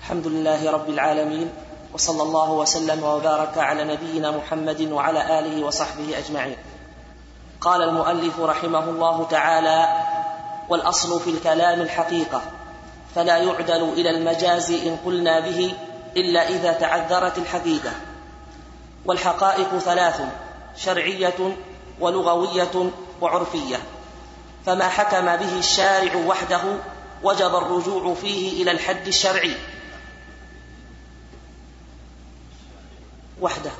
الحمد لله رب العالمين، وصلى الله وسلم وبارك على نبينا محمد وعلى آله وصحبه أجمعين. قال المؤلف رحمه الله تعالى: والأصل في الكلام الحقيقة، فلا يعدل إلى المجاز إن قلنا به إلا إذا تعذرت الحقيقة. والحقائق ثلاث: شرعية ولغوية وعرفية. فما حكم به الشارع وحده وجب الرجوع فيه إلى الحد الشرعي وحده.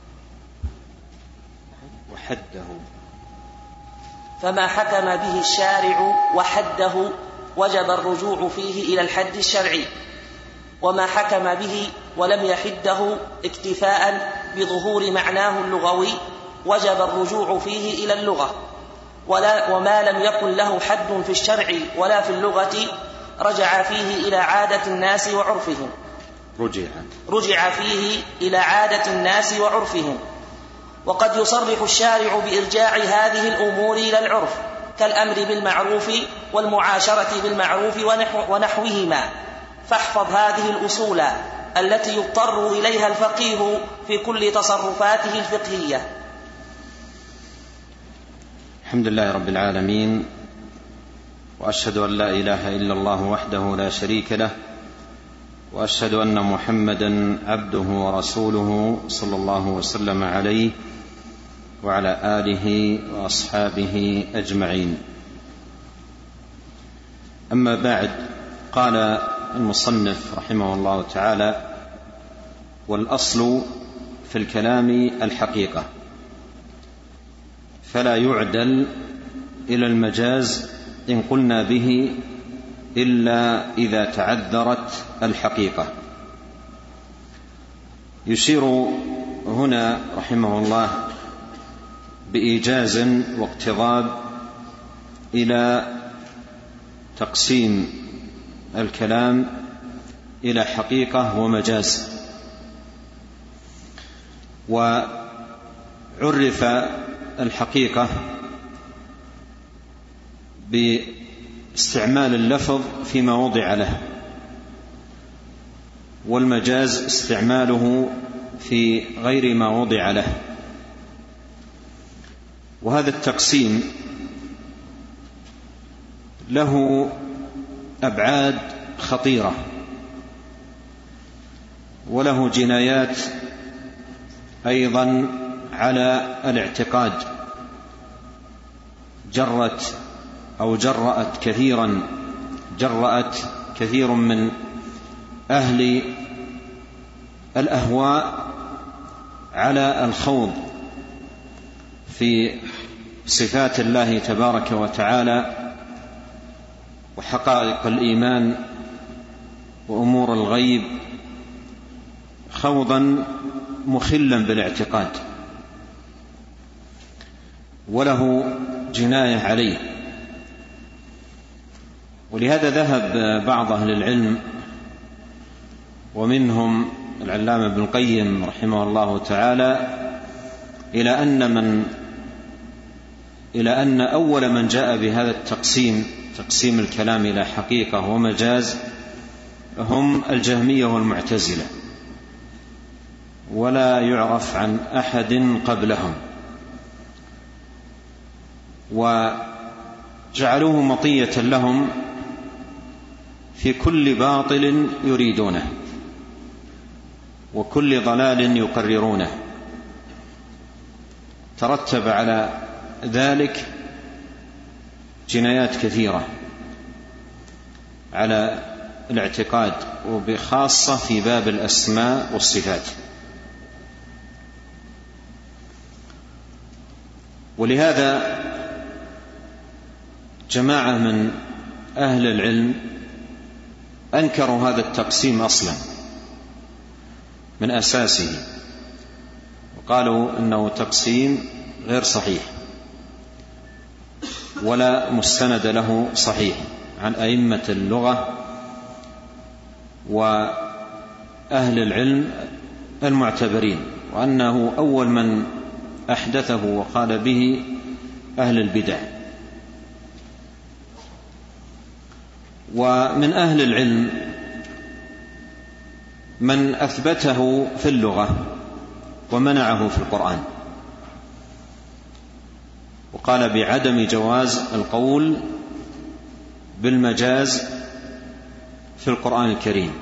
فما حكم به الشارع وحده وجب الرجوع فيه إلى الحد الشرعي، وما حكم به ولم يحده اكتفاء بظهور معناه اللغوي وجب الرجوع فيه إلى اللغة. وما لم يكن له حد في الشرع ولا في اللغة رجع فيه إلى عادة الناس وعرفهم. رجع فيه إلى عادة الناس وعرفهم. وقد يصرح الشارع بإرجاع هذه الأمور إلى العرف، كالأمر بالمعروف والمعاشرة بالمعروف ونحوهما. فاحفظ هذه الأصول التي يضطر إليها الفقيه في كل تصرفاته الفقهية. الحمد لله رب العالمين، وأشهد أن لا إله إلا الله وحده لا شريك له، وأشهد أن محمدا عبده ورسوله صلى الله وسلم عليه وعلى آله وأصحابه أجمعين. أما بعد، قال المصنف رحمه الله تعالى: والأصل في الكلام الحقيقة، فلا يعدل إلى المجاز إن قلنا به إلا إذا تعذرت الحقيقة. يشير هنا رحمه الله بإيجاز واقتضاب إلى تقسيم الكلام إلى حقيقة ومجاز. وعرف الحقيقة باستعمال اللفظ فيما وضع له، والمجاز استعماله في غير ما وضع له. وهذا التقسيم له أبعاد خطيرة، وله جنايات أيضا على الاعتقاد، جرأت كثير من أهل الأهواء على الخوض في صفات الله تبارك وتعالى وحقائق الإيمان وأمور الغيب، خوضا مخلا بالاعتقاد، وله جناية عليه. ولهذا ذهب بعض أهل العلم، ومنهم العلامة ابن القيم رحمه الله تعالى، إلى أن أول من جاء بهذا تقسيم الكلام إلى حقيقة ومجاز هم الجهمية والمعتزلة، ولا يعرف عن أحد قبلهم، وجعلوه مطية لهم في كل باطل يريدونه وكل ضلال يقررونه. ترتب على ذلك جنايات كثيرة على الاعتقاد، وبخاصة في باب الأسماء والصفات. ولهذا جماعة من أهل العلم أنكروا هذا التقسيم أصلا من أساسه، وقالوا إنه تقسيم غير صحيح ولا مستند له صحيح عن أئمة اللغة وأهل العلم المعتبرين، وأنه أول من أحدثه وقال به أهل البدع. ومن أهل العلم من أثبته في اللغة ومنعه في القرآن، وقال بعدم جواز القول بالمجاز في القرآن الكريم.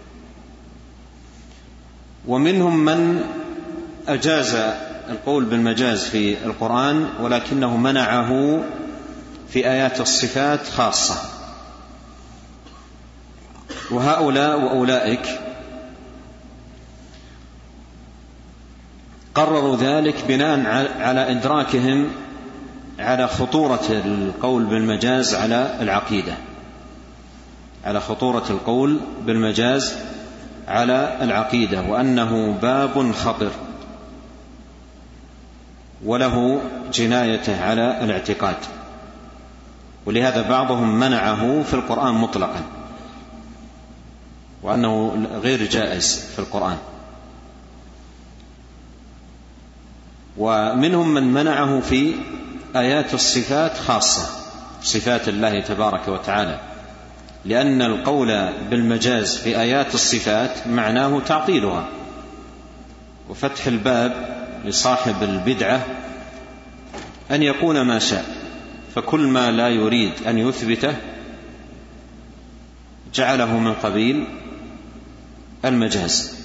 ومنهم من أجاز القول بالمجاز في القرآن ولكنه منعه في آيات الصفات خاصة. وهؤلاء وأولئك قرروا ذلك بناء على إدراكهم على خطورة القول بالمجاز على العقيدة، على خطورة القول بالمجاز على العقيدة، وأنه باب خطر وله جنايته على الاعتقاد. ولهذا بعضهم منعه في القرآن مطلقا، وأنه غير جائز في القرآن. ومنهم من منعه في آيات الصفات خاصة، صفات الله تبارك وتعالى، لأن القول بالمجاز في آيات الصفات معناه تعطيلها وفتح الباب لصاحب البدعة أن يقول ما شاء، فكل ما لا يريد أن يثبته جعله من قبيل المجاز.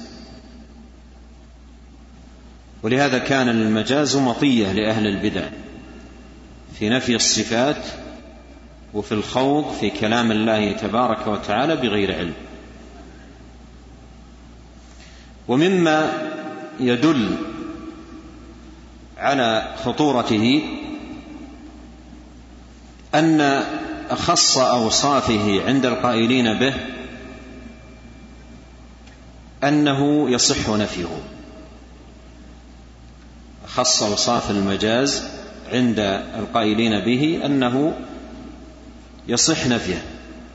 ولهذا كان المجاز مطية لأهل البدع في نفي الصفات وفي الخوض في كلام الله تبارك وتعالى بغير علم. ومما يدل على خطورته أن أخص أوصافه عند القائلين به أنه يصح نفيه. أخص أوصاف المجاز عند القائلين به أنه يصح نفيه.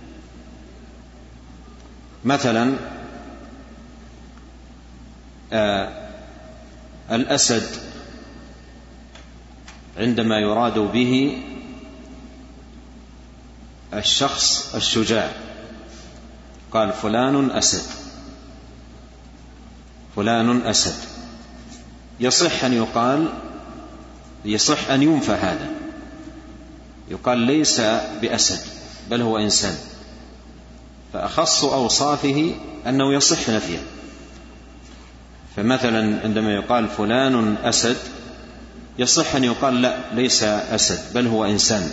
مثلا الأسد عندما يراد به الشخص الشجاع قال فلان أسد، فلان أسد، يصح أن يقال، يصح أن ينفى هذا، يقال ليس بأسد بل هو إنسان. فأخص أوصافه أنه يصح نفيه. فمثلا عندما يقال فلان أسد يصح أن يقال لا ليس أسد بل هو إنسان.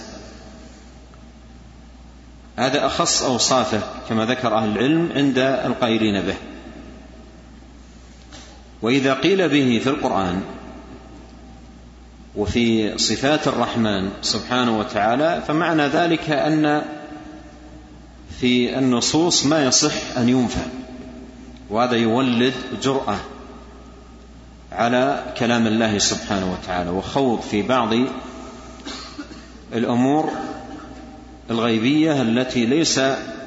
هذا أخص أوصافه كما ذكر أهل العلم عند القائلين به. وإذا قيل به في القرآن وفي صفات الرحمن سبحانه وتعالى فمعنى ذلك أن في النصوص ما يصح أن ينفى، وهذا يولد جرأة على كلام الله سبحانه وتعالى وخوض في بعض الأمور الغيبية التي ليس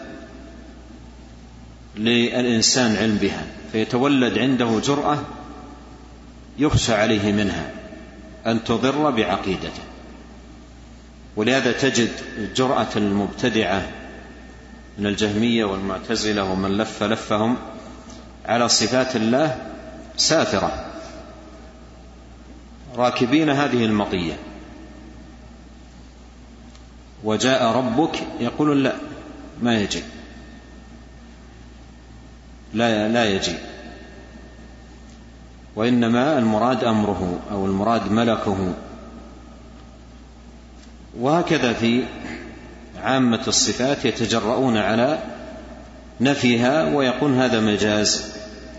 للإنسان علم بها، فيتولد عنده جرأة يخشى عليه منها أن تضر بعقيدته. ولهذا تجد جرأة المبتدعة من الجهمية والمعتزلة ومن لف لفهم على صفات الله ساثرة راكبين هذه المطية. وجاء ربك يقول لا ما يجي، لا يجي، وإنما المراد أمره أو المراد ملكه. وهكذا في عامة الصفات يتجرؤون على نفيها ويقول هذا مجاز.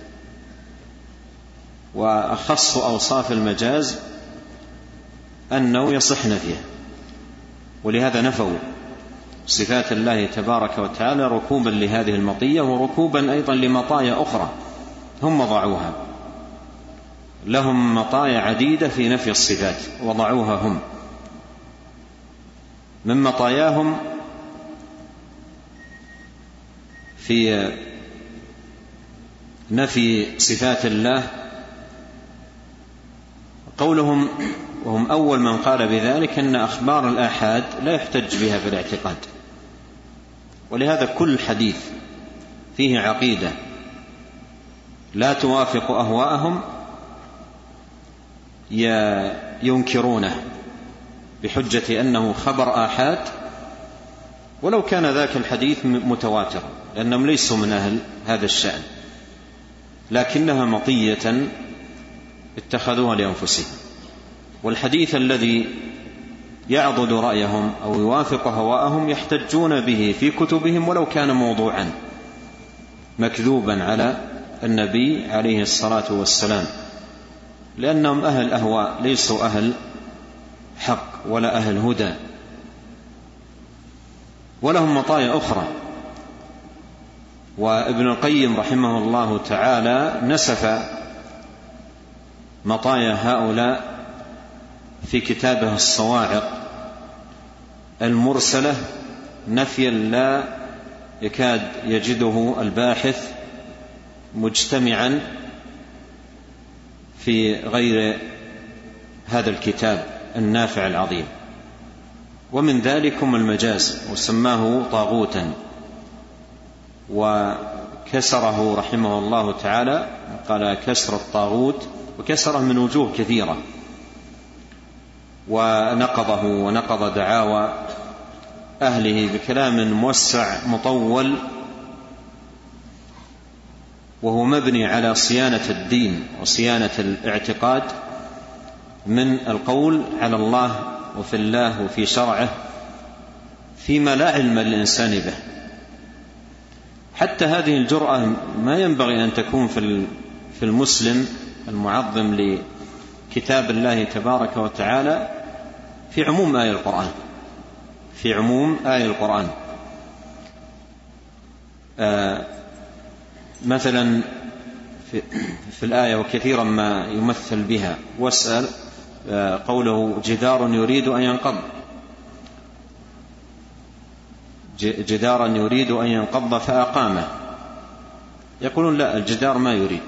وأخص أوصاف المجاز أنه يصح نفيه، ولهذا نفوا صفات الله تبارك وتعالى ركوبا لهذه المطية وركوبا أيضا لمطايا أخرى هم وضعوها. لهم مطايا عديدة في نفي الصفات وضعوها هم. من مطاياهم في نفي صفات الله قولهم، وهم أول من قال بذلك، أن أخبار الآحاد لا يحتج بها في الاعتقاد. ولهذا كل حديث فيه عقيدة لا توافق أهواءهم ينكرونه بحجة أنه خبر آحاد، ولو كان ذاك الحديث متواتر، لأنهم ليسوا من أهل هذا الشأن، لكنها مطية اتخذوها لأنفسهم. والحديث الذي يعضد رأيهم أو يوافق هواءهم يحتجون به في كتبهم ولو كان موضوعا مكذوبا على النبي عليه الصلاة والسلام، لأنهم أهل أهواء، ليسوا أهل حق ولا أهل هدى. ولهم مطايا أخرى، وابن القيم رحمه الله تعالى نسف مطايا هؤلاء في كتابه الصواعق المرسلة نفيا لا يكاد يجده الباحث مجتمعا في غير هذا الكتاب النافع العظيم. ومن ذلكم المجاز، وسماه طاغوتا، وكسره رحمه الله تعالى، قال كسر الطاغوت، وكسره من وجوه كثيرة، ونقضه ونقض دعاوى أهله بكلام موسع مطول، وهو مبني على صيانة الدين وصيانة الاعتقاد من القول على الله وفي الله وفي شرعه فيما لا علم للإنسان به. حتى هذه الجرأة ما ينبغي أن تكون في المسلم المعظم لكتاب الله تبارك وتعالى في عموم آية القرآن، في عموم آية القرآن. مثلا في الآية وكثيرا ما يمثل بها، واسأل قوله جدار يريد أن ينقض، جدارا يريد أن ينقض فأقامه، يقولون لا، الجدار ما يريد،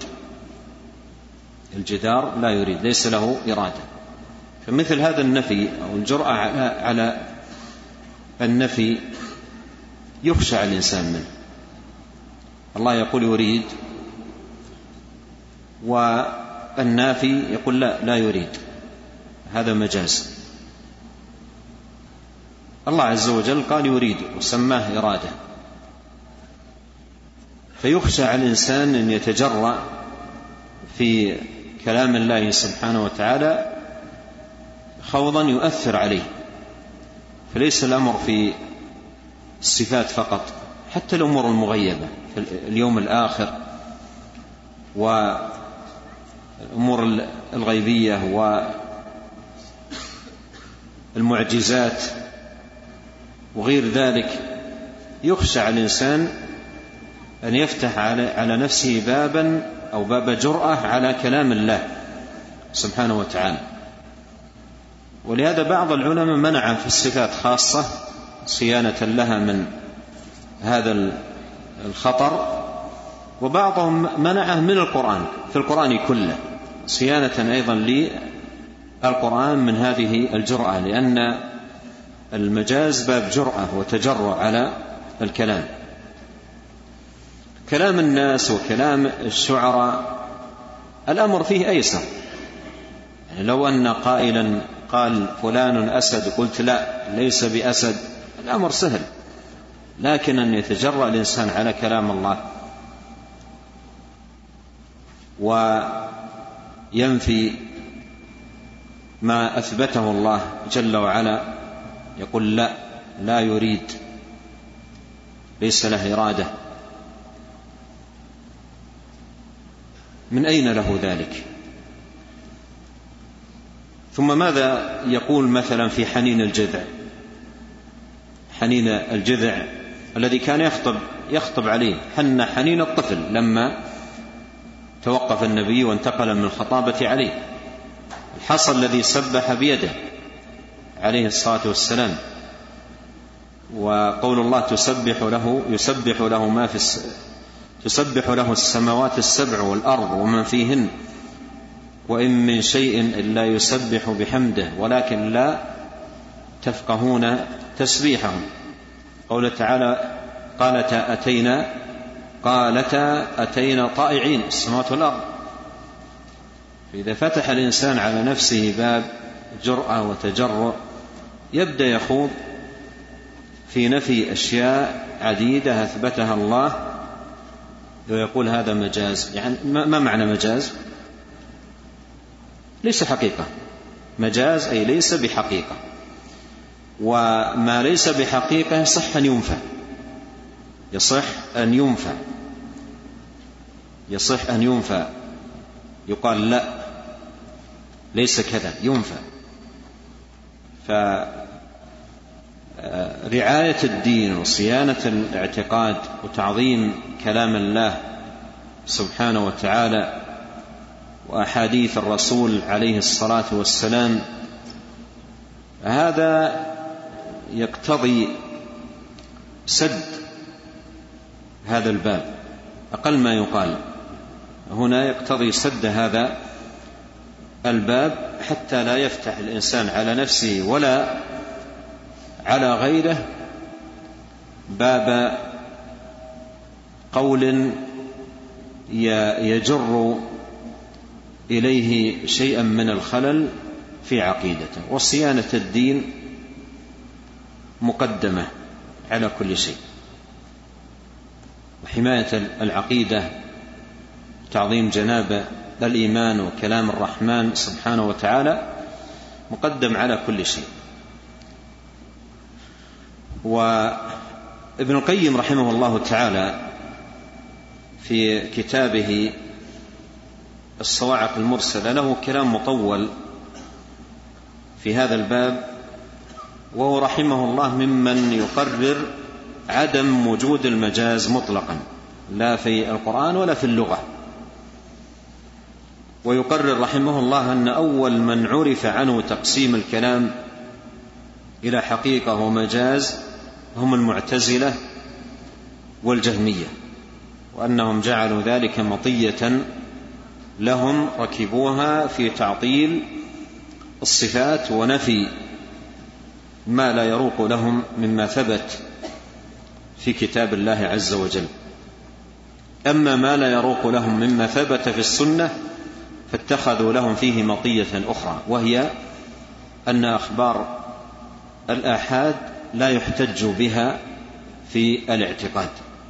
الجدار لا يريد، ليس له إرادة. فمثل هذا النفي أو الجرأة على النفي يخشع الإنسان منه. الله يقول يريد، والنافي يقول لا يريد، هذا مجاز. الله عز وجل قال يريد وسماه إرادة، فيخشع الإنسان أن يتجرأ في كلام الله سبحانه وتعالى خوضا يؤثر عليه. فليس الأمر في الصفات فقط، حتى الأمور المغيبة في اليوم الآخر والأمور الغيبية والمعجزات وغير ذلك، يخشى الإنسان أن يفتح على نفسه بابا أو باب جرأة على كلام الله سبحانه وتعالى. ولهذا بعض العلماء منع في الصفات خاصة صيانة لها من هذا الخطر، وبعضهم منعه من القرآن، في القرآن كله صيانة أيضا للقرآن من هذه الجرأة، لأن المجاز باب جرأة وتجرؤ على الكلام. كلام الناس وكلام الشعراء الأمر فيه أيسر، يعني لو أن قائلا قال فلان أسد قلت لا ليس بأسد، الأمر سهل. لكن أن يتجرأ الإنسان على كلام الله وينفي ما أثبته الله جل وعلا، يقول لا يريد، ليس له إرادة، من أين له ذلك؟ ثم ماذا يقول مثلا في حنين الجذع، حنين الجذع الذي كان يخطب عليه، حنين الطفل لما توقف النبي وانتقل من الخطابة عليه، الحصى الذي سبح بيده عليه الصلاة والسلام، وقول الله يسبح له السماوات السبع والأرض ومن فيهن وإن من شيء إلا يسبح بحمده ولكن لا تفقهون تسبيحهم. قول تعالى قالتا أتينا قالتا أتينا طائعين، السماوات والأرض. فإذا فتح الإنسان على نفسه باب جرأة وتجرؤ يبدأ يخوض في نفي أشياء عديدة أثبتها الله ويقول هذا مجاز. يعني ما معنى مجاز؟ ليس حقيقة. مجاز أي ليس بحقيقة، وما ليس بحقيقة يصح أن ينفى، يصح أن ينفى، يصح أن ينفى، يقال لا ليس كذا، ينفى. فرعاية الدين وصيانة الاعتقاد وتعظيم كلام الله سبحانه وتعالى وأحاديث الرسول عليه الصلاة والسلام، هذا يقتضي سد هذا الباب، أقل ما يقال هنا يقتضي سد هذا الباب حتى لا يفتح الإنسان على نفسه ولا على غيره باب قول يجر إليه شيئا من الخلل في عقيدته. وصيانة الدين مقدمة على كل شيء، وحماية العقيدة تعظيم جناب الإيمان وكلام الرحمن سبحانه وتعالى مقدم على كل شيء. وابن القيم رحمه الله تعالى في كتابه الصواعق المرسلة له كلام مطول في هذا الباب، وهو رحمه الله ممن يقرر عدم وجود المجاز مطلقا لا في القرآن ولا في اللغة. ويقرر رحمه الله أن أول من عرف عنه تقسيم الكلام إلى حقيقة ومجاز هم المعتزلة والجهمية، وأنهم جعلوا ذلك مطية لهم ركبوها في تعطيل الصفات ونفي ما لا يروق لهم مما ثبت في كتاب الله عز وجل. أما ما لا يروق لهم مما ثبت في السنة فاتخذوا لهم فيه مطية أخرى، وهي أن أخبار الآحاد لا يحتج بها في الاعتقاد.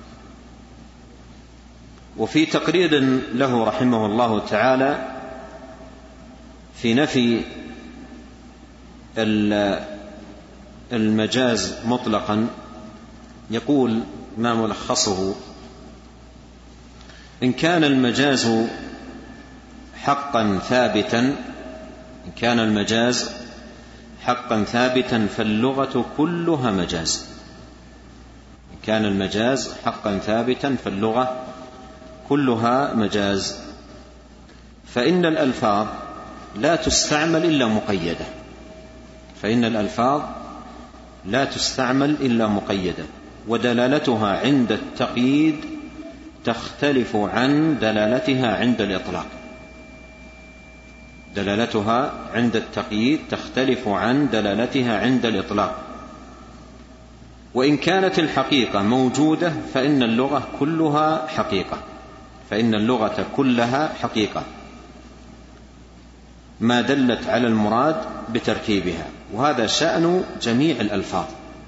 وفي تقرير له رحمه الله تعالى في نفي المجاز مطلقا يقول ما ملخصه: إن كان المجاز حقا ثابتا، إن كان المجاز حقا ثابتا فاللغة كلها مجاز. إن كان المجاز حقا ثابتا فاللغة كلها مجاز، فإن الألفاظ لا تستعمل إلا مقيدة، فإن الألفاظ لا تستعمل إلا مقيدة، ودلالتها عند التقييد تختلف عن دلالتها عند الإطلاق. دلالتها عند التقييد تختلف عن دلالتها عند الإطلاق. وإن كانت الحقيقة موجودة فإن اللغة كلها حقيقة، فإن اللغة كلها حقيقة ما دلت على المراد بتركيبها، وهذا شأن جميع الألفاظ.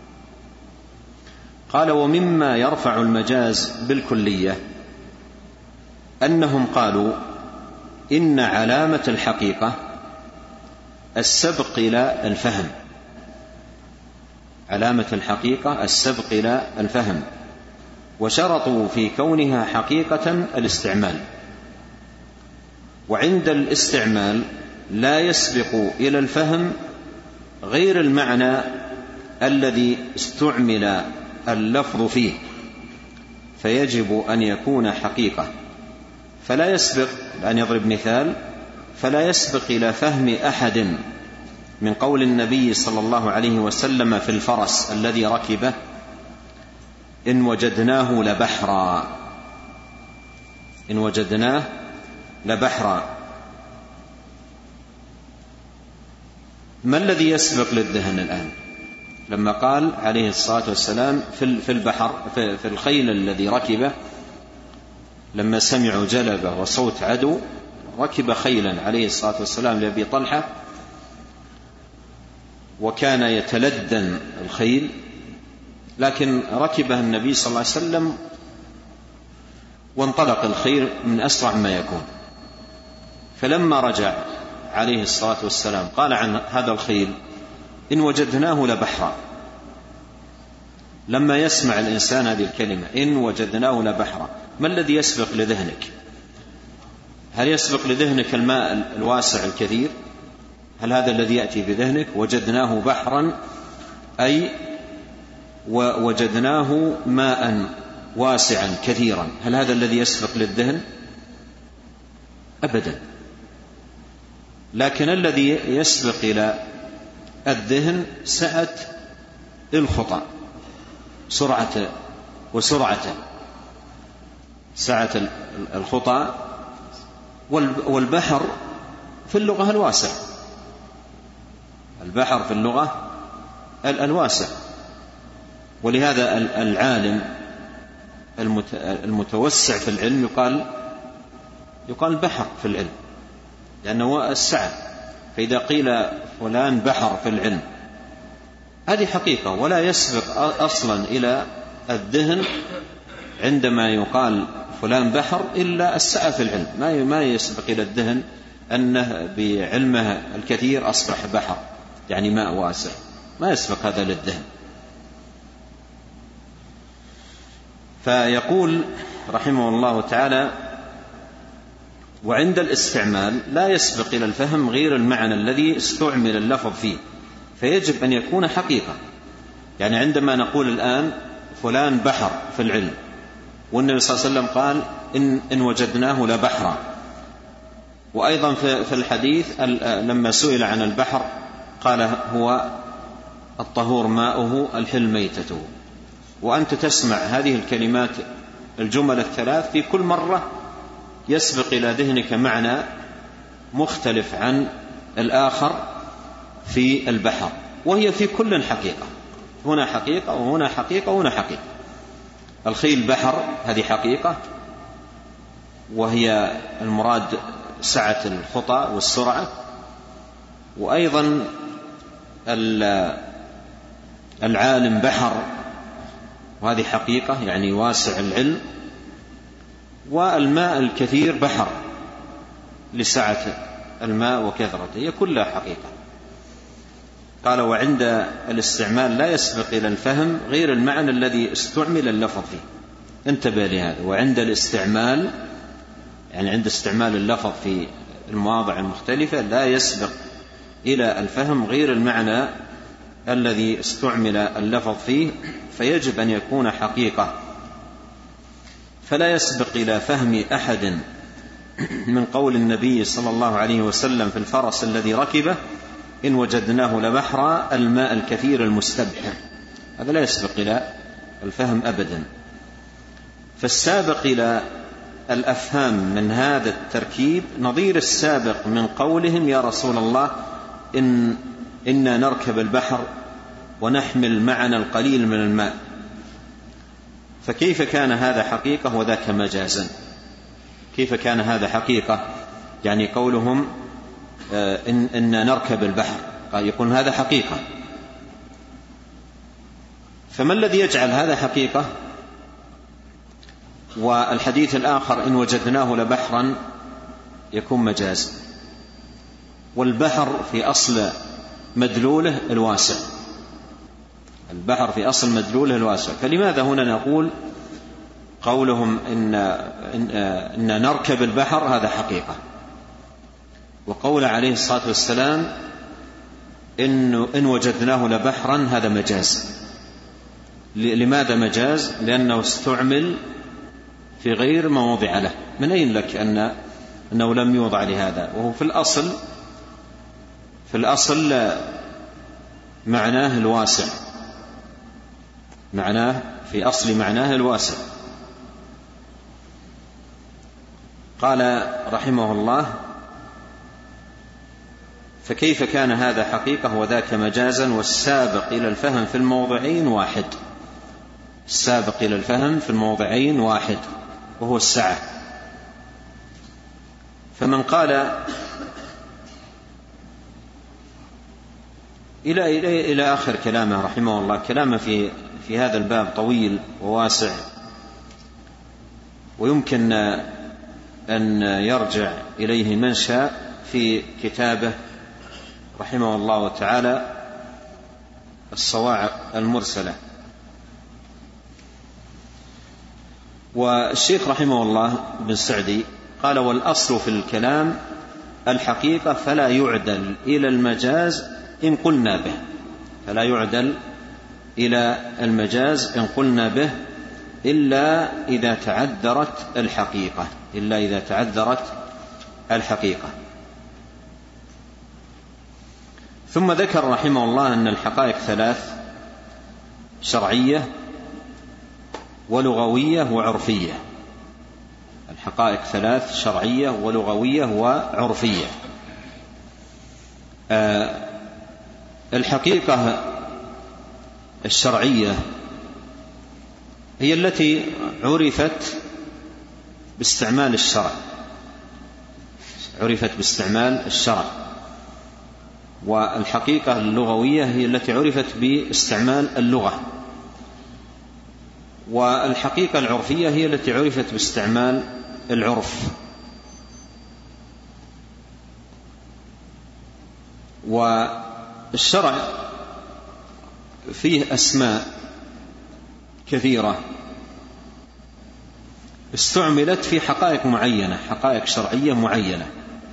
قال: ومما يرفع المجاز بالكلية أنهم قالوا إن علامة الحقيقة السبق إلى الفهم، علامة الحقيقة السبق إلى الفهم، وشرطوا في كونها حقيقة الاستعمال، وعند الاستعمال لا يسبق إلى الفهم غير المعنى الذي استعمل اللفظ فيه، فيجب أن يكون حقيقة. فلا يسبق، أن يضرب مثال، فلا يسبق إلى فهم أحد من قول النبي صلى الله عليه وسلم في الفرس الذي ركبه: إن وجدناه لبحرا، إن وجدناه لبحرا. ما الذي يسبق للذهن الآن لما قال عليه الصلاة والسلام في البحر، في الخيل الذي ركبه لما سمعوا جلبة وصوت عدو ركب خيلا عليه الصلاة والسلام لأبي طلحة، وكان يتلدن الخيل، لكن ركبها النبي صلى الله عليه وسلم وانطلق الخيل من أسرع ما يكون. فلما رجع عليه الصلاة والسلام قال عن هذا الخيل: إن وجدناه لبحرا. لما يسمع الإنسان هذه الكلمة إن وجدناه لبحرا، ما الذي يسبق لذهنك؟ هل يسبق لذهنك الماء الواسع الكثير؟ هل هذا الذي يأتي بذهنك؟ وجدناه بحرا أي وجدناه ماء واسعا كثيرا، هل هذا الذي يسبق للذهن؟ أبدا. لكن الذي يسبق إلى الذهن سعة الخطى، سرعة سعة الخطى. والبحر في اللغة الواسع، البحر في اللغة الواسع. ولهذا العالم المتوسع في العلم يقال بحر في العلم، لأنه السعة. فإذا قيل فلان بحر في العلم هذه حقيقة، ولا يسبق أصلا إلى الذهن عندما يقال فلان بحر إلا السعة في العلم. ما يسبق إلى الذهن أنه بعلمه الكثير أصبح بحر، يعني ماء واسع، ما يسبق هذا للذهن. فيقول رحمه الله تعالى: وعند الاستعمال لا يسبق إلى الفهم غير المعنى الذي استعمل اللفظ فيه، فيجب أن يكون حقيقة. يعني عندما نقول الآن فلان بحر في العلم، والنبي صلى الله عليه وسلم قال إن وجدناه لبحرا. وأيضا في الحديث لما سئل عن البحر قال: هو الطهور ماؤه الحل ميتته. وأنت تسمع هذه الكلمات الجمل الثلاث في كل مرة يسبق إلى ذهنك معنى مختلف عن الآخر في البحر، وهي في كل حقيقة، هنا حقيقة وهنا حقيقة وهنا حقيقة. الخيل بحر هذه حقيقة، وهي المراد سعة الخطى والسرعة. وأيضا العالم بحر، وهذه حقيقة يعني واسع العلم. والماء الكثير بحر لسعة الماء وكثرته، هي كلها حقيقة. قال: وعند الاستعمال لا يسبق إلى الفهم غير المعنى الذي استعمل اللفظ فيه. انتبه لهذا، وعند الاستعمال يعني عند استعمال اللفظ في المواضع المختلفة لا يسبق إلى الفهم غير المعنى الذي استعمل اللفظ فيه، فيجب أن يكون حقيقة. فلا يسبق إلى فهم أحد من قول النبي صلى الله عليه وسلم في الفرس الذي ركبه: إن وجدناه لبحرا الماء الكثير المستبحر. هذا لا يسبق إلى الفهم أبدا. فالسابق إلى الأفهام من هذا التركيب نظير السابق من قولهم: يا رسول الله إنا نركب البحر ونحمل معنا القليل من الماء. فكيف كان هذا حقيقة وذاك مجازا؟ كيف كان هذا حقيقة؟ يعني قولهم إن نركب البحر، يقول هذا حقيقة. فما الذي يجعل هذا حقيقة والحديث الآخر إن وجدناه لبحرا يكون مجاز؟ والبحر في أصل مدلوله الواسع، البحر في أصل مدلوله الواسع. فلماذا هنا نقول قولهم إن نركب البحر هذا حقيقة، وقول عليه الصلاة والسلام إن وجدناه لبحرا هذا مجاز؟ لماذا مجاز؟ لأنه استعمل في غير ما وضع له. من أين لك أنه لم يوضع لهذا؟ وهو في الأصل معناه الواسع، معناه في أصل معناه الواسع. قال رحمه الله: فكيف كان هذا حقيقة وذاك مجازا؟ والسابق إلى الفهم في الموضعين واحد. السابق إلى الفهم في الموضعين واحد، وهو السعة. فمن قال إلى آخر كلامه رحمه الله. كلامه في هذا الباب طويل وواسع، ويمكن أن يرجع إليه من شاء في كتابه رحمه الله تعالى الصواعق المرسلة. والشيخ رحمه الله بن سعدي قال: والأصل في الكلام الحقيقة فلا يعدل إلى المجاز إن قلنا به، فلا يعدل إلى المجاز إن قلنا به إلا إذا تعذرت الحقيقة، إلا إذا تعذرت الحقيقة. ثم ذكر رحمه الله أن الحقائق ثلاث: شرعية ولغوية وعرفية. الحقائق ثلاث: شرعية ولغوية وعرفية. الحقيقة الشرعية هي التي عرفت باستعمال الشرع، عرفت باستعمال الشرع. والحقيقة اللغوية هي التي عرفت باستعمال اللغة. والحقيقة العرفية هي التي عرفت باستعمال العرف. والشرع فيه أسماء كثيرة استعملت في حقائق معينة، حقائق شرعية معينة،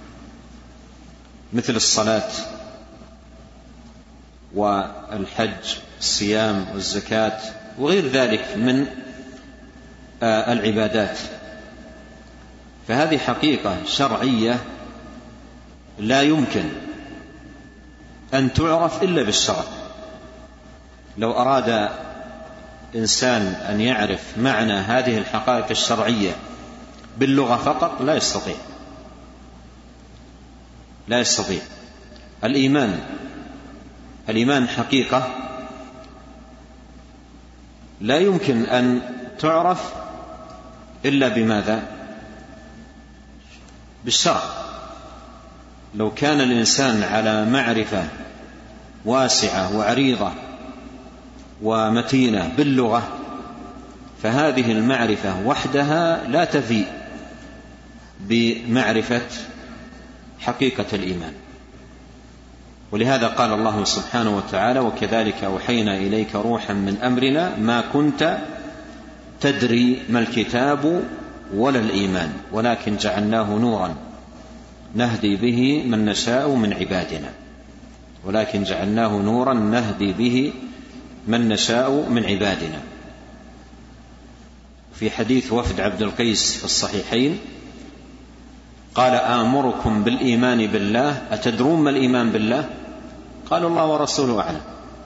مثل الصلاة والحج والصيام والزكاة وغير ذلك من العبادات. فهذه حقيقة شرعية لا يمكن أن تعرف إلا بالشرع. لو أراد إنسان أن يعرف معنى هذه الحقائق الشرعية باللغة فقط لا يستطيع، لا يستطيع. الإيمان حقيقة لا يمكن أن تعرف إلا بماذا؟ بالشرع. لو كان الإنسان على معرفة واسعة وعريضة ومتينة باللغة، فهذه المعرفة وحدها لا تفي بمعرفة حقيقة الإيمان. ولهذا قال الله سبحانه وتعالى: وكذلك أوحينا إليك روحا من أمرنا ما كنت تدري ما الكتاب ولا الإيمان ولكن جعلناه نورا نهدي به من نشاء من عبادنا، ولكن جعلناه نورا نهدي به من نشاء من عبادنا. في حديث وفد عبد القيس في الصحيحين قال: آمركم بالإيمان بالله، أتدرون ما الإيمان بالله؟ قالوا: الله ورسوله أعلم.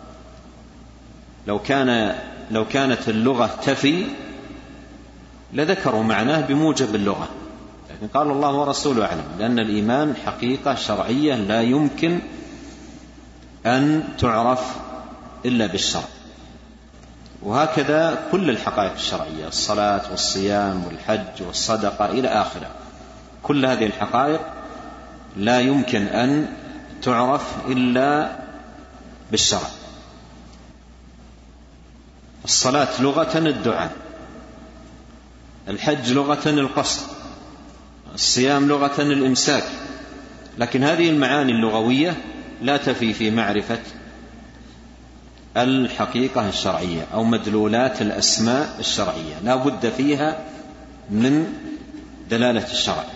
لو كانت اللغة تفي لذكروا معناه بموجب اللغة، لكن قالوا الله ورسوله أعلم، لأن الإيمان حقيقة شرعية لا يمكن أن تعرف إلا بالشرع. وهكذا كل الحقائق الشرعية: الصلاة والصيام والحج والصدقة إلى آخره. كل هذه الحقائق لا يمكن أن تعرف إلا بالشرع. الصلاة لغة الدعاء، الحج لغة القصد، الصيام لغة الإمساك، لكن هذه المعاني اللغوية لا تفي في معرفة الحقيقة الشرعية أو مدلولات الأسماء الشرعية، لا بد فيها من دلالة الشرع.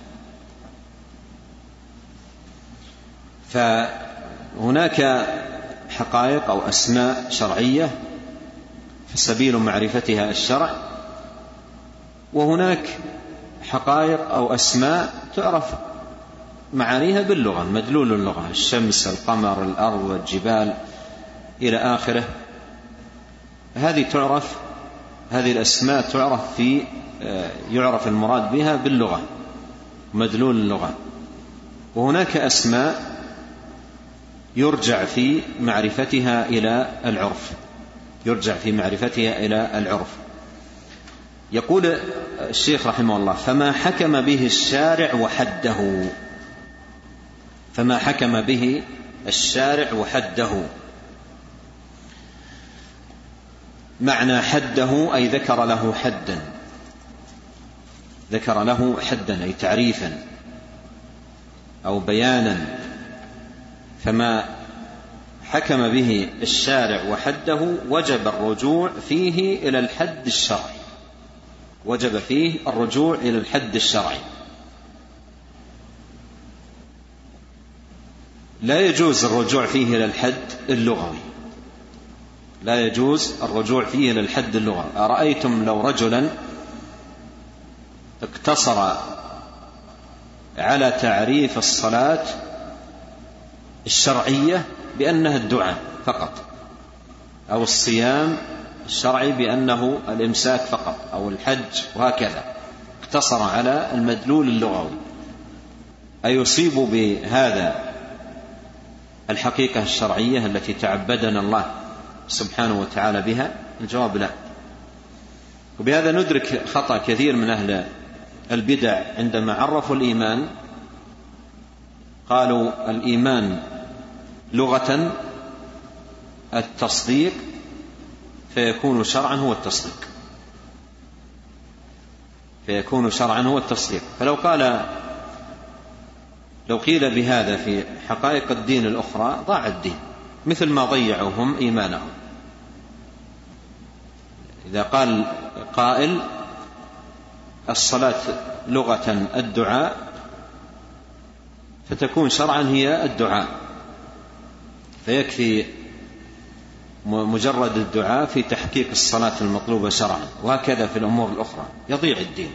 فهناك حقائق أو أسماء شرعية فسبيل معرفتها الشرع، وهناك حقائق أو أسماء تعرف معانيها باللغة، مدلول اللغة: الشمس، القمر، الأرض، والجبال إلى آخره. هذه الأسماء تعرف يعرف المراد بها باللغة، مدلول اللغة. وهناك أسماء يرجع في معرفتها إلى العرف، يقول الشيخ رحمه الله: فما حكم به الشارع وحده. فما حكم به الشارع وحده، معنى حده أي ذكر له حدا، ذكر له حدا أي تعريفا أو بيانا. فما حكم به الشارع وحده وجب الرجوع فيه إلى الحد الشرعي، وجب فيه الرجوع إلى الحد الشرعي. لا يجوز الرجوع فيه إلى الحد اللغوي، لا يجوز الرجوع فيه إلى الحد اللغوي. أرأيتم لو رجلا اقتصر على تعريف الصلاة الشرعية بأنها الدعاء فقط، أو الصيام الشرعي بأنه الإمساك فقط، أو الحج، وهكذا، اقتصر على المدلول اللغوي، أيصيب بهذا الحقيقة الشرعية التي تعبدنا الله سبحانه وتعالى بها؟ الجواب لا. وبهذا ندرك خطأ كثير من أهل البدع عندما عرفوا الإيمان، قالوا الإيمان لغة التصديق، فيكون شرعا هو التصديق، فيكون شرعا هو التصديق. لو قيل بهذا في حقائق الدين الأخرى ضاع الدين، مثل ما ضيعوا هم إيمانهم. إذا قال قائل الصلاة لغة الدعاء، فتكون شرعا هي الدعاء، فيكفي مجرد الدعاء في تحقيق الصلاة المطلوبة شرعا، وهكذا في الأمور الأخرى، يضيع الدين.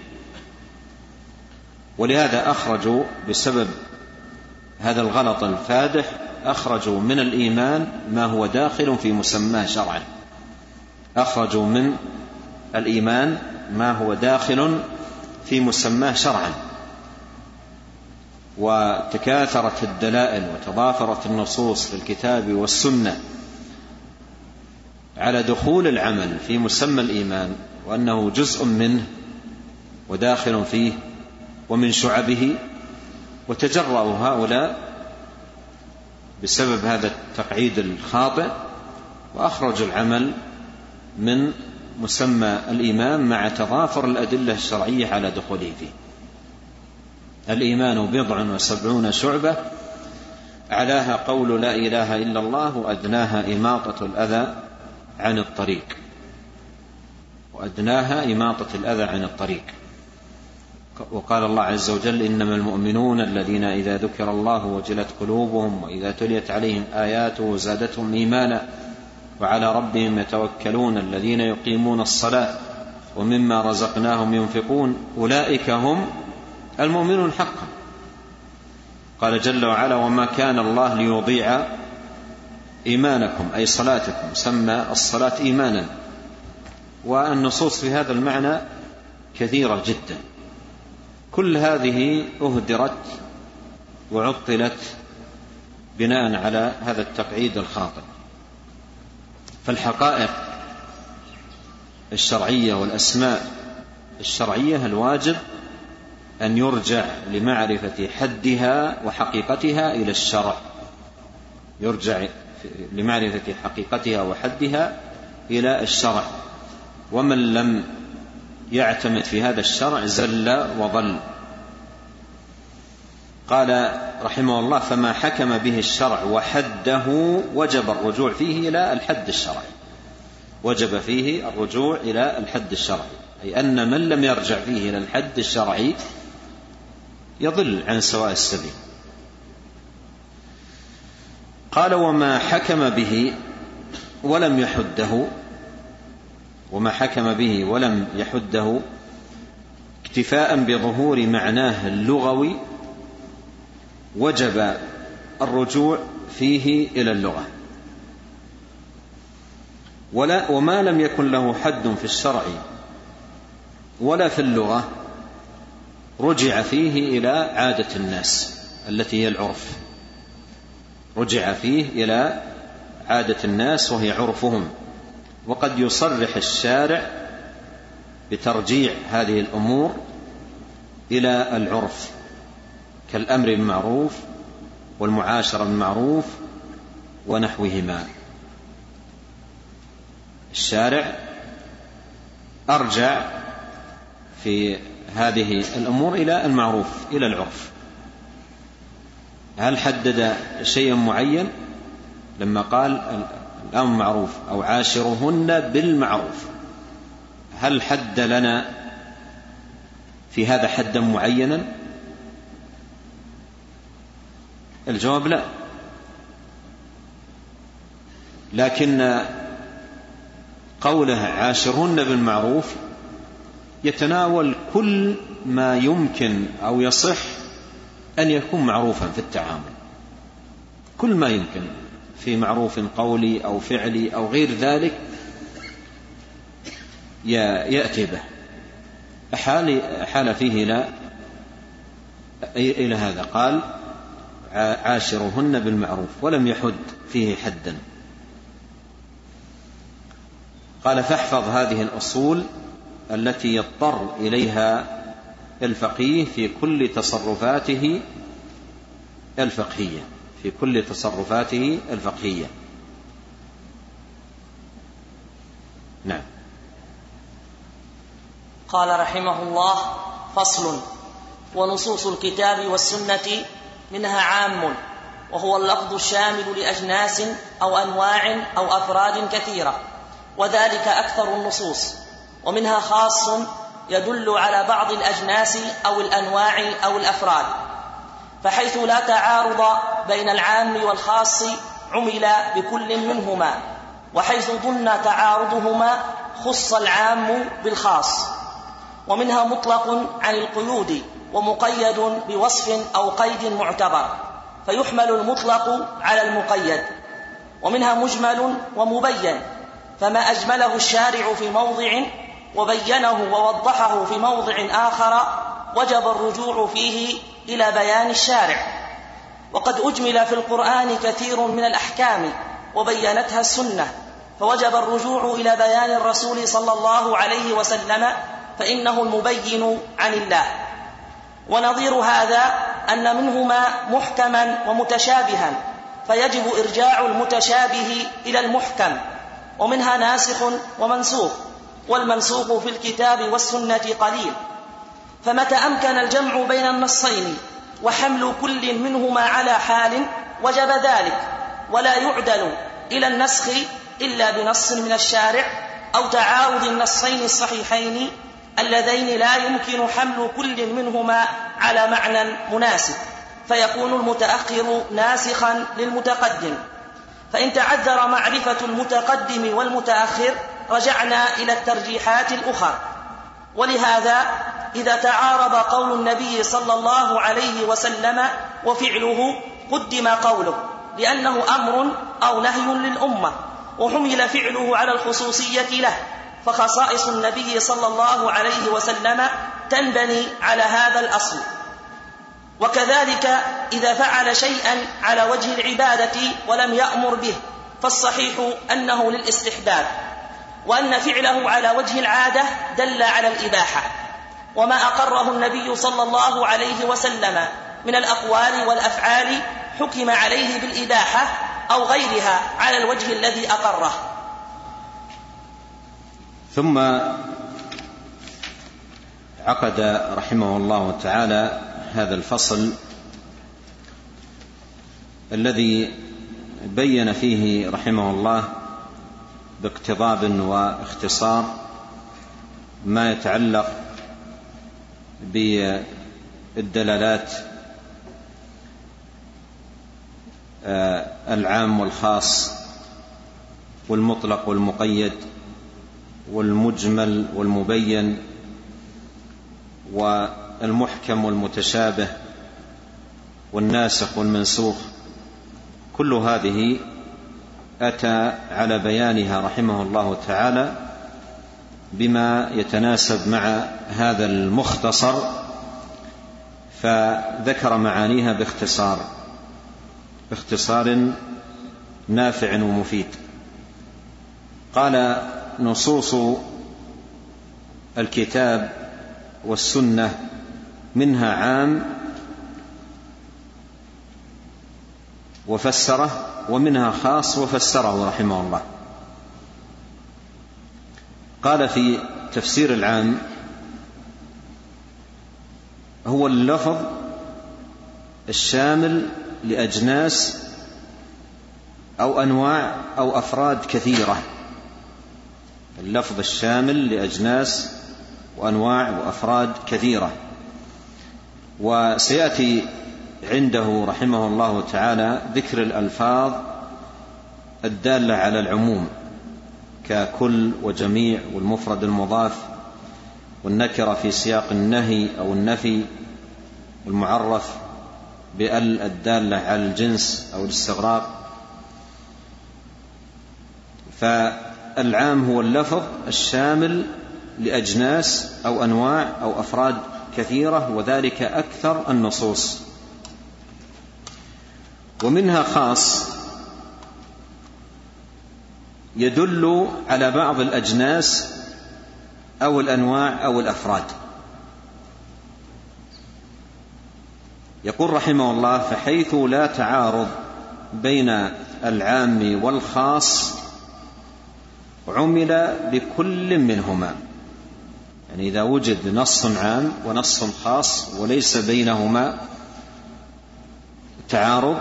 ولهذا أخرجوا بسبب هذا الغلط الفادح، أخرجوا من الإيمان ما هو داخل في مسماه شرعا، أخرجوا من الإيمان ما هو داخل في مسماه شرعا. وتكاثرت الدلائل وتضافرت النصوص في الكتاب والسنة على دخول العمل في مسمى الإيمان، وأنه جزء منه وداخل فيه ومن شعبه، وتجرأوا هؤلاء بسبب هذا التقعيد الخاطئ وأخرجوا العمل من مسمى الإيمان مع تضافر الأدلة الشرعية على دخوله فيه. الإيمان 70 شعبة، أعلاها قول لا إله إلا الله، وأدناها إماطة الأذى عن الطريق، وأدناها إماطة الأذى عن الطريق. وقال الله عز وجل: إنما المؤمنون الذين إذا ذكر الله وجلت قلوبهم وإذا تليت عليهم آياته زادتهم إيمانا وعلى ربهم يتوكلون الذين يقيمون الصلاة ومما رزقناهم ينفقون أولئك هم المؤمنون حقا. قال جل وعلا: وما كان الله ليضيع إيمانكم، أي صلاتكم، سمى الصلاة إيمانا. والنصوص في هذا المعنى كثيرة جدا، كل هذه أهدرت وعطلت بناء على هذا التقعيد الخاطئ. فالحقائق الشرعية والأسماء الشرعية الواجب أن يرجع لمعرفة حدها وحقيقتها إلى الشرع، يرجع لمعرفة حقيقتها وحدها إلى الشرع. ومن لم يعتمد في هذا الشرع زل وضل. قال رحمه الله: فما حكم به الشرع وحده وجب الرجوع فيه إلى الحد الشرعي، وجب فيه الرجوع إلى الحد الشرعي، أي أن من لم يرجع فيه إلى الحد الشرعي يضل عن سواء السبيل. قال: وما حكم به ولم يحده، وما حكم به ولم يحده اكتفاء بظهور معناه اللغوي وجب الرجوع فيه إلى اللغة. وما لم يكن له حد في الشرع ولا في اللغة رجع فيه إلى عادة الناس التي هي العرف، رجع فيه إلى عادة الناس وهي عرفهم. وقد يصرح الشارع بترجيع هذه الأمور إلى العرف، كالأمر بالمعروف والمعاشرة بالمعروف ونحوهما. الشارع أرجع في هذه الأمور إلى المعروف، إلى العرف. هل حدد شيئا معين لما قال الأمر معروف أو عاشرهن بالمعروف؟ هل حد لنا في هذا حدا معينا؟ الجواب لا، لكن قوله عاشرهن بالمعروف يتناول كل ما يمكن أو يصح أن يكون معروفا في التعامل، كل ما يمكن في معروف قولي أو فعلي أو غير ذلك يأتي به. أحال فيه إلى هذا، قال عاشرهن بالمعروف ولم يحد فيه حدا. قال فاحفظ هذه الأصول التي يضطر إليها الفقيه في كل تصرفاته الفقهية، في كل تصرفاته الفقهية. نعم. قال رحمه الله: فصل. ونصوص الكتاب والسنة منها عام، وهو اللفظ الشامل لأجناس أو أنواع أو أفراد كثيرة، وذلك أكثر النصوص. ومنها خاص يدل على بعض الأجناس أو الأنواع أو الأفراد، فحيث لا تعارض بين العام والخاص عمل بكل منهما، وحيث ظن تعارضهما خص العام بالخاص. ومنها مطلق عن القيود ومقيد بوصف أو قيد معتبر، فيحمل المطلق على المقيد. ومنها مجمل ومبين، فما أجمله الشارع في موضع وبينه ووضحه في موضع آخر وجب الرجوع فيه إلى بيان الشارع. وقد أجمل في القرآن كثير من الأحكام وبينتها السنة، فوجب الرجوع إلى بيان الرسول صلى الله عليه وسلم، فإنه المبين عن الله. ونظير هذا أن منهما محكما ومتشابها، فيجب إرجاع المتشابه إلى المحكم. ومنها ناسخ ومنسوخ، والمنسوخ في الكتاب والسنة قليل، فمتى أمكن الجمع بين النصين وحمل كل منهما على حال وجب ذلك، ولا يعدل إلى النسخ إلا بنص من الشارع أو تعارض النصين الصحيحين اللذين لا يمكن حمل كل منهما على معنى مناسب، فيكون المتأخر ناسخا للمتقدم. فإن تعذر معرفة المتقدم والمتأخر رجعنا إلى الترجيحات الأخرى. ولهذا إذا تعارض قول النبي صلى الله عليه وسلم وفعله قدم قوله، لأنه أمر أو نهي للأمة، وحمل فعله على الخصوصية له، فخصائص النبي صلى الله عليه وسلم تنبني على هذا الأصل. وكذلك إذا فعل شيئا على وجه العبادة ولم يأمر به، فالصحيح أنه للاستحباب، وأن فعله على وجه العادة دل على الإباحة. وما أقره النبي صلى الله عليه وسلم من الأقوال والأفعال حكم عليه بالإباحة أو غيرها على الوجه الذي أقره. ثم عقد رحمه الله تعالى هذا الفصل الذي بين فيه رحمه الله باقتضاب واختصار ما يتعلق بالدلالات العام والخاص والمطلق والمقيد والمجمل والمبين والمحكم والمتشابه والناسخ والمنسوخ. كل هذه أتى على بيانها رحمه الله تعالى بما يتناسب مع هذا المختصر، فذكر معانيها باختصار نافع ومفيد. قال: نصوص الكتاب والسنة منها عام وفسره، ومنها خاص وفسره رحمه الله. قال في تفسير العام: هو اللفظ الشامل لأجناس أو أنواع أو أفراد كثيرة. اللفظ الشامل لأجناس وأنواع وأفراد كثيرة. وسيأتي عنده رحمه الله تعالى ذكر الألفاظ الدالة على العموم ككل وجميع والمفرد المضاف والنكرة في سياق النهي أو النفي والمعرف بأل الدالة على الجنس أو الاستغراق. فالعام هو اللفظ الشامل لأجناس أو أنواع أو أفراد كثيرة، وذلك أكثر النصوص. ومنها خاص يدل على بعض الأجناس أو الأنواع أو الأفراد. يقول رحمه الله: فحيث لا تعارض بين العام والخاص عمل بكل منهما. يعني إذا وجد نص عام ونص خاص وليس بينهما تعارض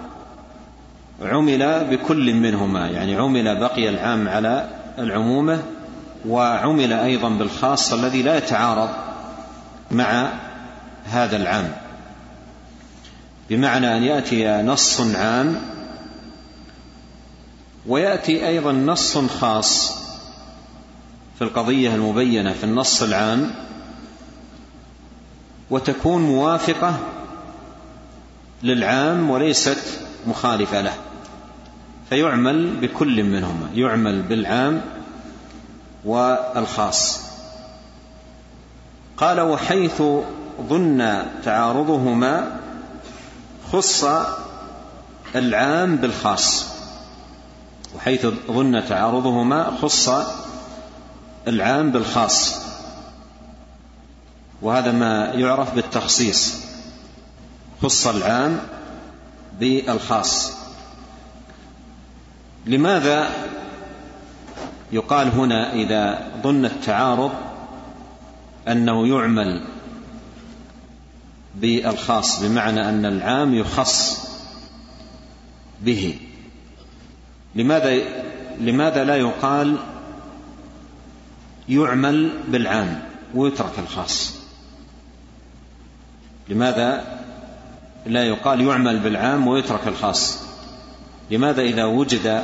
عمل بكل منهما، يعني عمل بقي العام على العمومة، وعمل أيضا بالخاص الذي لا يتعارض مع هذا العام. بمعنى أن يأتي نص عام ويأتي أيضا نص خاص في القضية المبينة في النص العام، وتكون موافقة للعام وليست مخالفة له، فيعمل بكل منهما، يعمل بالعام والخاص. قال: وحيث ظن تعارضهما خص العام بالخاص. وحيث ظن تعارضهما خص العام بالخاص، وهذا ما يعرف بالتخصيص، خص العام بالخاص. لماذا يقال هنا إذا ظن التعارض أنه يعمل بالخاص، بمعنى أن العام يخص به؟ لماذا لا يقال يعمل بالعام ويترك الخاص؟ لماذا لا يقال يعمل بالعام ويترك الخاص؟ لماذا إذا وجد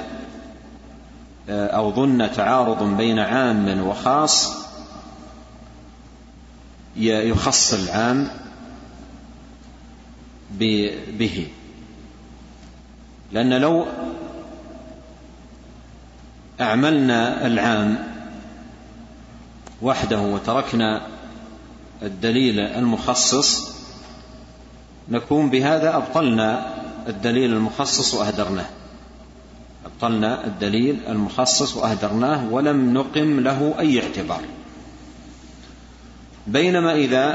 أو ظن تعارض بين عام وخاص يخص العام به؟ لأن لو أعملنا العام وحده وتركنا الدليل المخصص نكون بهذا أبطلنا الدليل المخصص وأهدرناه، أبطلنا الدليل المخصص وأهدرناه ولم نقم له أي اعتبار. بينما إذا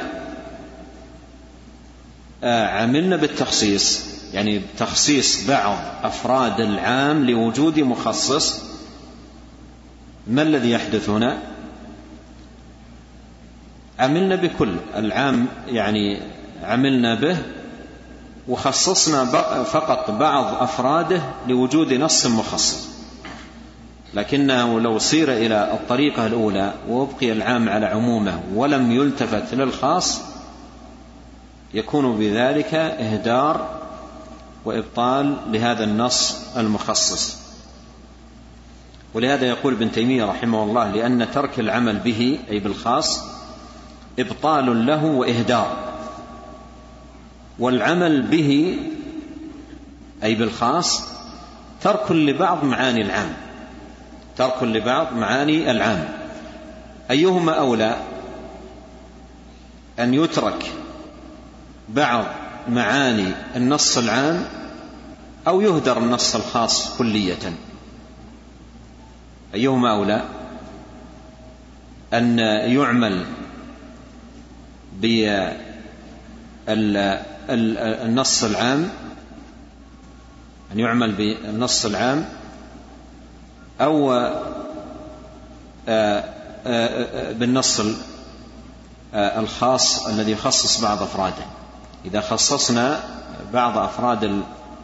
عملنا بالتخصيص، يعني تخصيص بعض أفراد العام لوجود مخصص، ما الذي يحدث هنا؟ عملنا بكل العام، يعني عملنا به وخصصنا فقط بعض أفراده لوجود نص مخصص. لكنه لو صير إلى الطريقة الأولى وابقي العام على عمومه ولم يلتفت للخاص يكون بذلك إهدار وإبطال لهذا النص المخصص. ولهذا يقول ابن تيمية رحمه الله: لأن ترك العمل به أي بالخاص إبطال له وإهدار، والعمل به أي بالخاص ترك لبعض معاني العام، ترك لبعض معاني العام. أيهما أولى، أن يترك بعض معاني النص العام أو يهدر النص الخاص كلية؟ أيهما أولى؟ أن يعمل بالنص العام، أن يعمل بالنص العام أو بالنص الخاص الذي يخصص بعض أفراده. إذا خصصنا بعض أفراد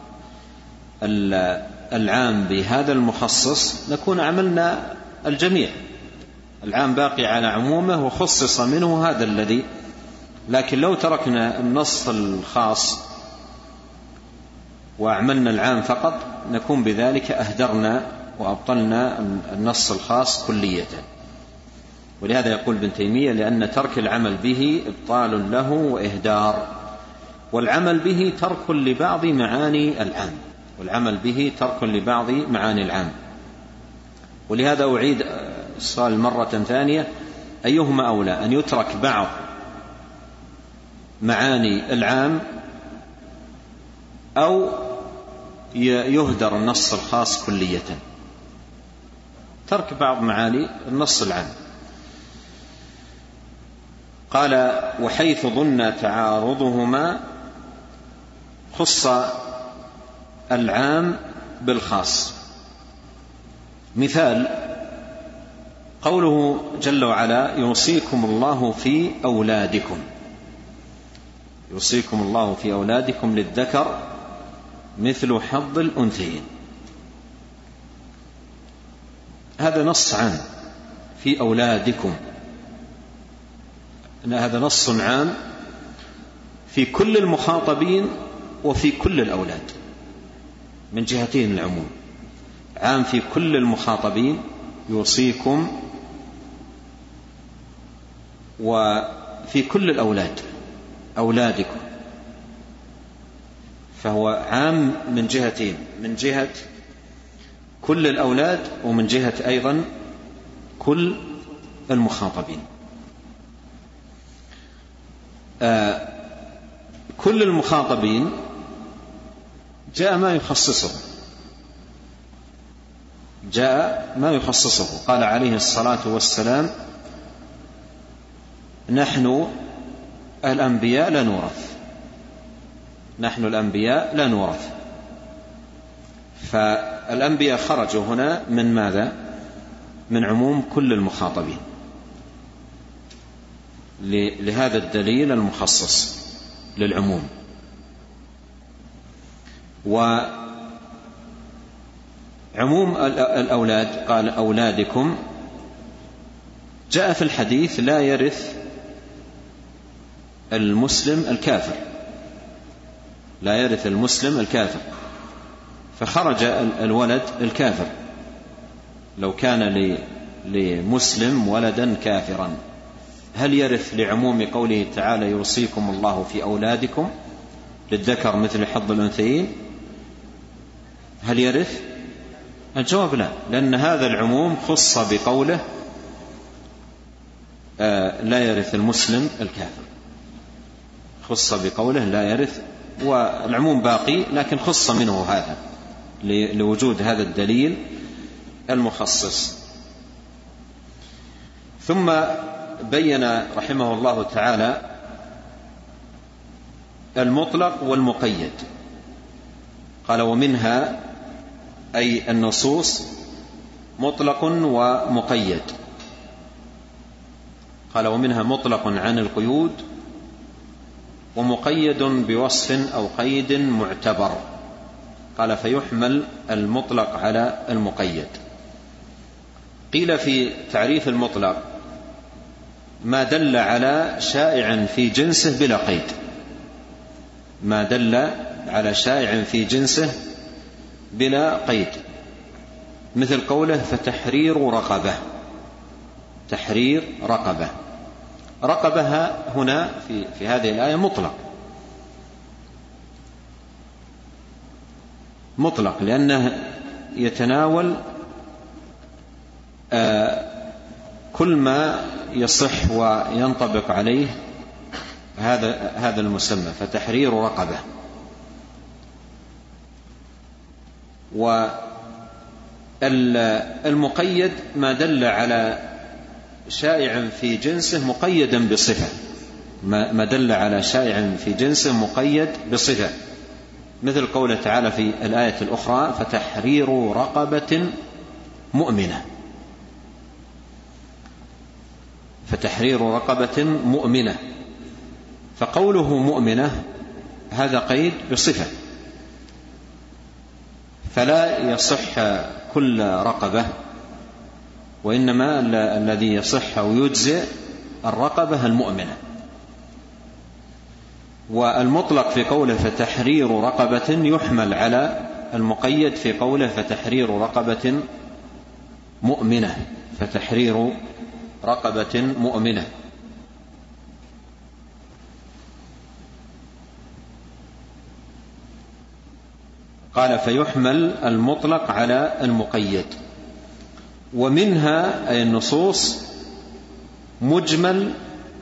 العام بهذا المخصص نكون عملنا الجميع، العام باقي على عمومه وخصص منه هذا الذي. لكن لو تركنا النص الخاص وأعملنا العام فقط نكون بذلك أهدرنا وأبطلنا النص الخاص كلية. ولهذا يقول ابن تيمية: لأن ترك العمل به إبطال له وإهدار، والعمل به ترك لبعض معاني العام، والعمل به ترك لبعض معاني العام. ولهذا أعيد السؤال مرة ثانية: أيهما أولى، أن يترك بعض معاني العام أو يهدر النص الخاص كلية؟ ترك بعض معاني النص العام. قال: وحيث ظن تعارضهما خص العام بالخاص. مثال قوله جل وعلا: يوصيكم الله في أولادكم، يوصيكم الله في أولادكم للذكر مثل حظ الأنثيين. هذا نص عام في أولادكم، هذا نص عام في كل المخاطبين وفي كل الأولاد، من جهتين العموم، عام في كل المخاطبين يوصيكم، وفي كل الأولاد أولادكم، فهو عام من جهتين، من جهة كل الأولاد ومن جهة أيضا كل المخاطبين. كل المخاطبين جاء ما يخصصه، جاء ما يخصصه. قال عليه الصلاة والسلام: نحن الأنبياء لا نورث، نحن الأنبياء لا نورث. فالأنبياء خرجوا هنا من ماذا؟ من عموم كل المخاطبين، لهذا الدليل المخصص للعموم. وعموم الأولاد قال: أولادكم، جاء في الحديث: لا يرث المسلم الكافر، لا يرث المسلم الكافر. فخرج الولد الكافر لو كان لمسلم ولدا كافرا. هل يرث لعموم قوله تعالى: يوصيكم الله في أولادكم للذكر مثل حظ الأنثيين؟ هل يرث؟ الجواب لا، لأن هذا العموم خص بقوله: لا يرث المسلم الكافر، خص بقوله لا يرث، والعموم باقي لكن خص منه هذا لوجود هذا الدليل المخصص. ثم بين رحمه الله تعالى المطلق والمقيد. قال: ومنها أي النصوص مطلق ومقيد. قال: ومنها مطلق عن القيود، ومقيد بوصف أو قيد معتبر. قال: فيحمل المطلق على المقيد. قيل في تعريف المطلق: ما دل على شائع في جنسه بلا قيد، ما دل على شائع في جنسه بلا قيد، مثل قوله: فتحرير رقبة، تحرير رقبة. رقبة هنا في هذه الآية مطلق، مطلق لأنه يتناول كل ما يصح وينطبق عليه هذا المسمى، فتحرير رقبة. والمقيد ما دل على شائع في جنسه مقيدا بصفة، ما دل على شائع في جنسه مقيد بصفة، مثل قوله تعالى في الآية الأخرى فتحرير رقبة مؤمنة، فتحرير رقبة مؤمنة، فقوله مؤمنة هذا قيد بصفة، فلا يصح كل رقبة، وإنما الذي يصح ويجزئ الرقبة المؤمنة. والمطلق في قوله فتحرير رقبة يحمل على المقيد في قوله فتحرير رقبة مؤمنة، فتحرير رقبة مؤمنة. قال فيحمل المطلق على المقيد. ومنها أي النصوص مجمل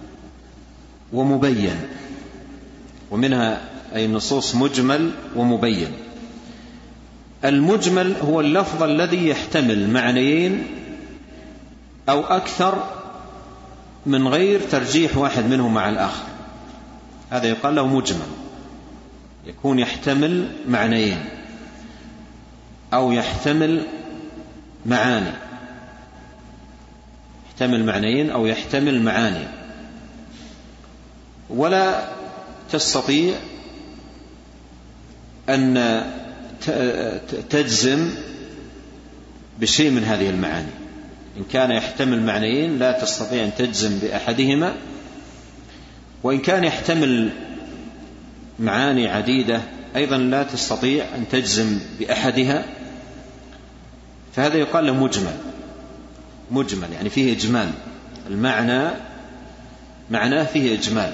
ومبين، ومنها أي النصوص مجمل ومبين. المجمل هو اللفظ الذي يحتمل معنيين أو أكثر من غير ترجيح واحد منهم مع الآخر، هذا يقال له مجمل، يكون يحتمل معنيين أو يحتمل معاني، يحتمل معنيين أو يحتمل معاني، ولا تستطيع أن تجزم بشيء من هذه المعاني. إن كان يحتمل معنيين لا تستطيع أن تجزم بأحدهما، وإن كان يحتمل معاني عديدة أيضا لا تستطيع أن تجزم بأحدها، فهذا يقال له مجمل. مجمل يعني فيه إجمال، المعنى معناه فيه إجمال.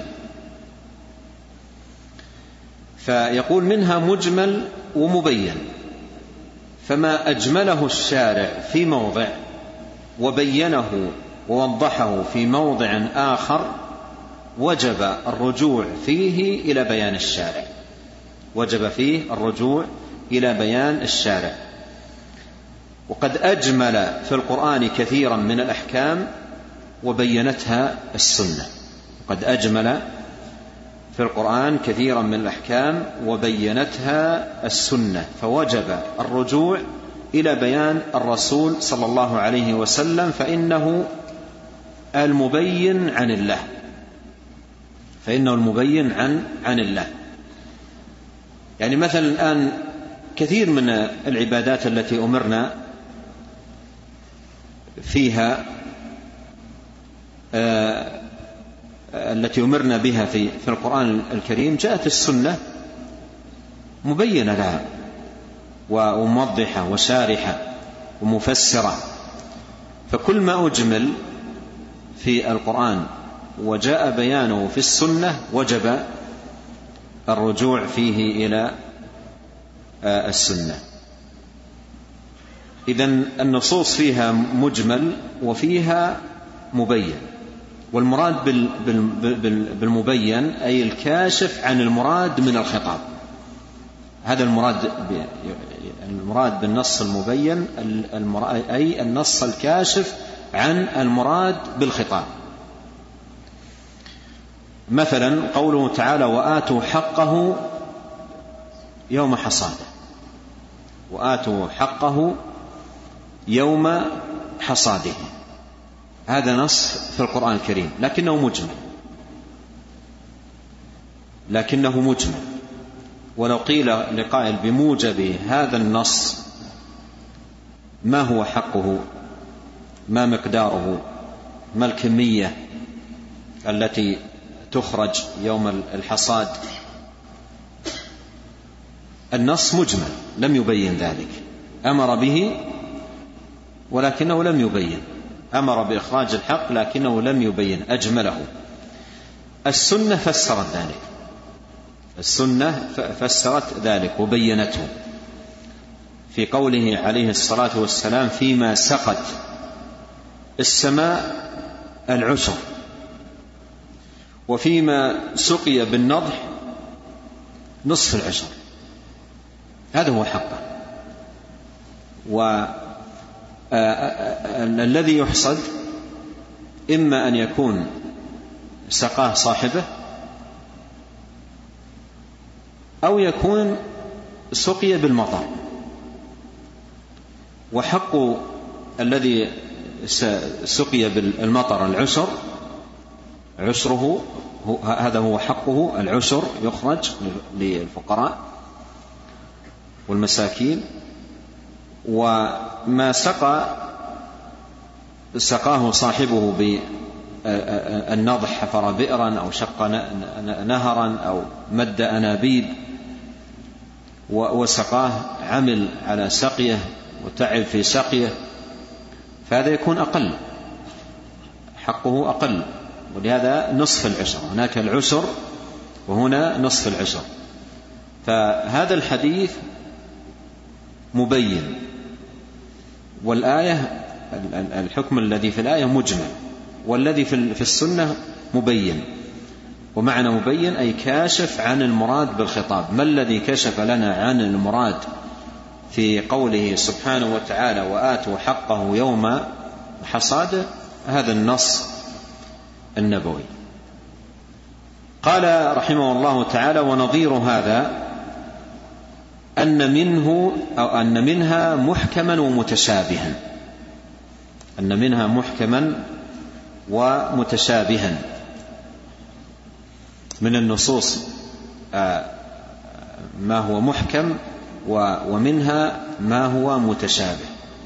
فيقول منها مجمل ومبين، فما أجمله الشارع في موضع وبينه ووضحه في موضع آخر وجب الرجوع فيه إلى بيان الشارع، وجب فيه الرجوع إلى بيان الشارع. وقد أجمل في القرآن كثيرا من الأحكام وبينتها السنة، وقد أجمل في القرآن كثيرا من الأحكام وبينتها السنة، فوجب الرجوع إلى بيان الرسول صلى الله عليه وسلم، فإنه المبين عن الله، فإنه المبين عن الله. يعني مثلا الآن كثير من العبادات التي أمرنا فيها التي أمرنا بها في القرآن الكريم جاءت السنة مبينة لها وموضحة وشارحة ومفسرة، فكل ما أجمل في القرآن وجاء بيانه في السنة وجب الرجوع فيه إلى السنة. إذن النصوص فيها مجمل وفيها مبين، والمراد بالمبين أي الكاشف عن المراد من الخطاب، هذا المراد بالنص المبين، أي النص الكاشف عن المراد بالخطاب. مثلا قوله تعالى وآتوا حقه يوم حصاده، وآتوا حقه يوم حصاده، هذا نص في القرآن الكريم لكنه مجمل. ولو قيل لقائل بموجب هذا النص ما هو حقه، ما مقداره، ما الكمية التي تخرج يوم الحصاد، النص مجمل لم يبين ذلك، أمر به ولكنه لم يبين، أمر بإخراج الحق لكنه لم يبين، أجمله. السنة فسرت ذلك، السنة فسرت ذلك وبينته في قوله عليه الصلاة والسلام فيما سقت السماء العشر، وفيما سقي بالنضح نصف العشر، هذا هو حقه. والذي يحصد إما أن يكون سقاه صاحبه أو يكون سقي بالمطر. وحق الذي سقي بالمطر العشر، عشره هذا هو حقه، العشر يخرج للفقراء والمساكين. وما سقاه صاحبه بالنضح، حفر بئرا أو شق نهرا أو مد أنابيب وسقاه، عمل على سقيه وتعب في سقيه، فهذا يكون أقل، حقه أقل، ولهذا نصف العشر. هناك العشر وهنا نصف العشر. فهذا الحديث مبين، والآية الحكم الذي في الآية مجمل، والذي في السنة مبين. ومعنى مبين أي كاشف عن المراد بالخطاب. ما الذي كشف لنا عن المراد في قوله سبحانه وتعالى وآتوا حقه يوم حصاده؟ هذا النص النبوي. قال رحمه الله تعالى: ونظير هذا أن منها محكما ومتشابها، أن منها محكما ومتشابها من النصوص ما هو محكم، ومنها ما هو متشابه.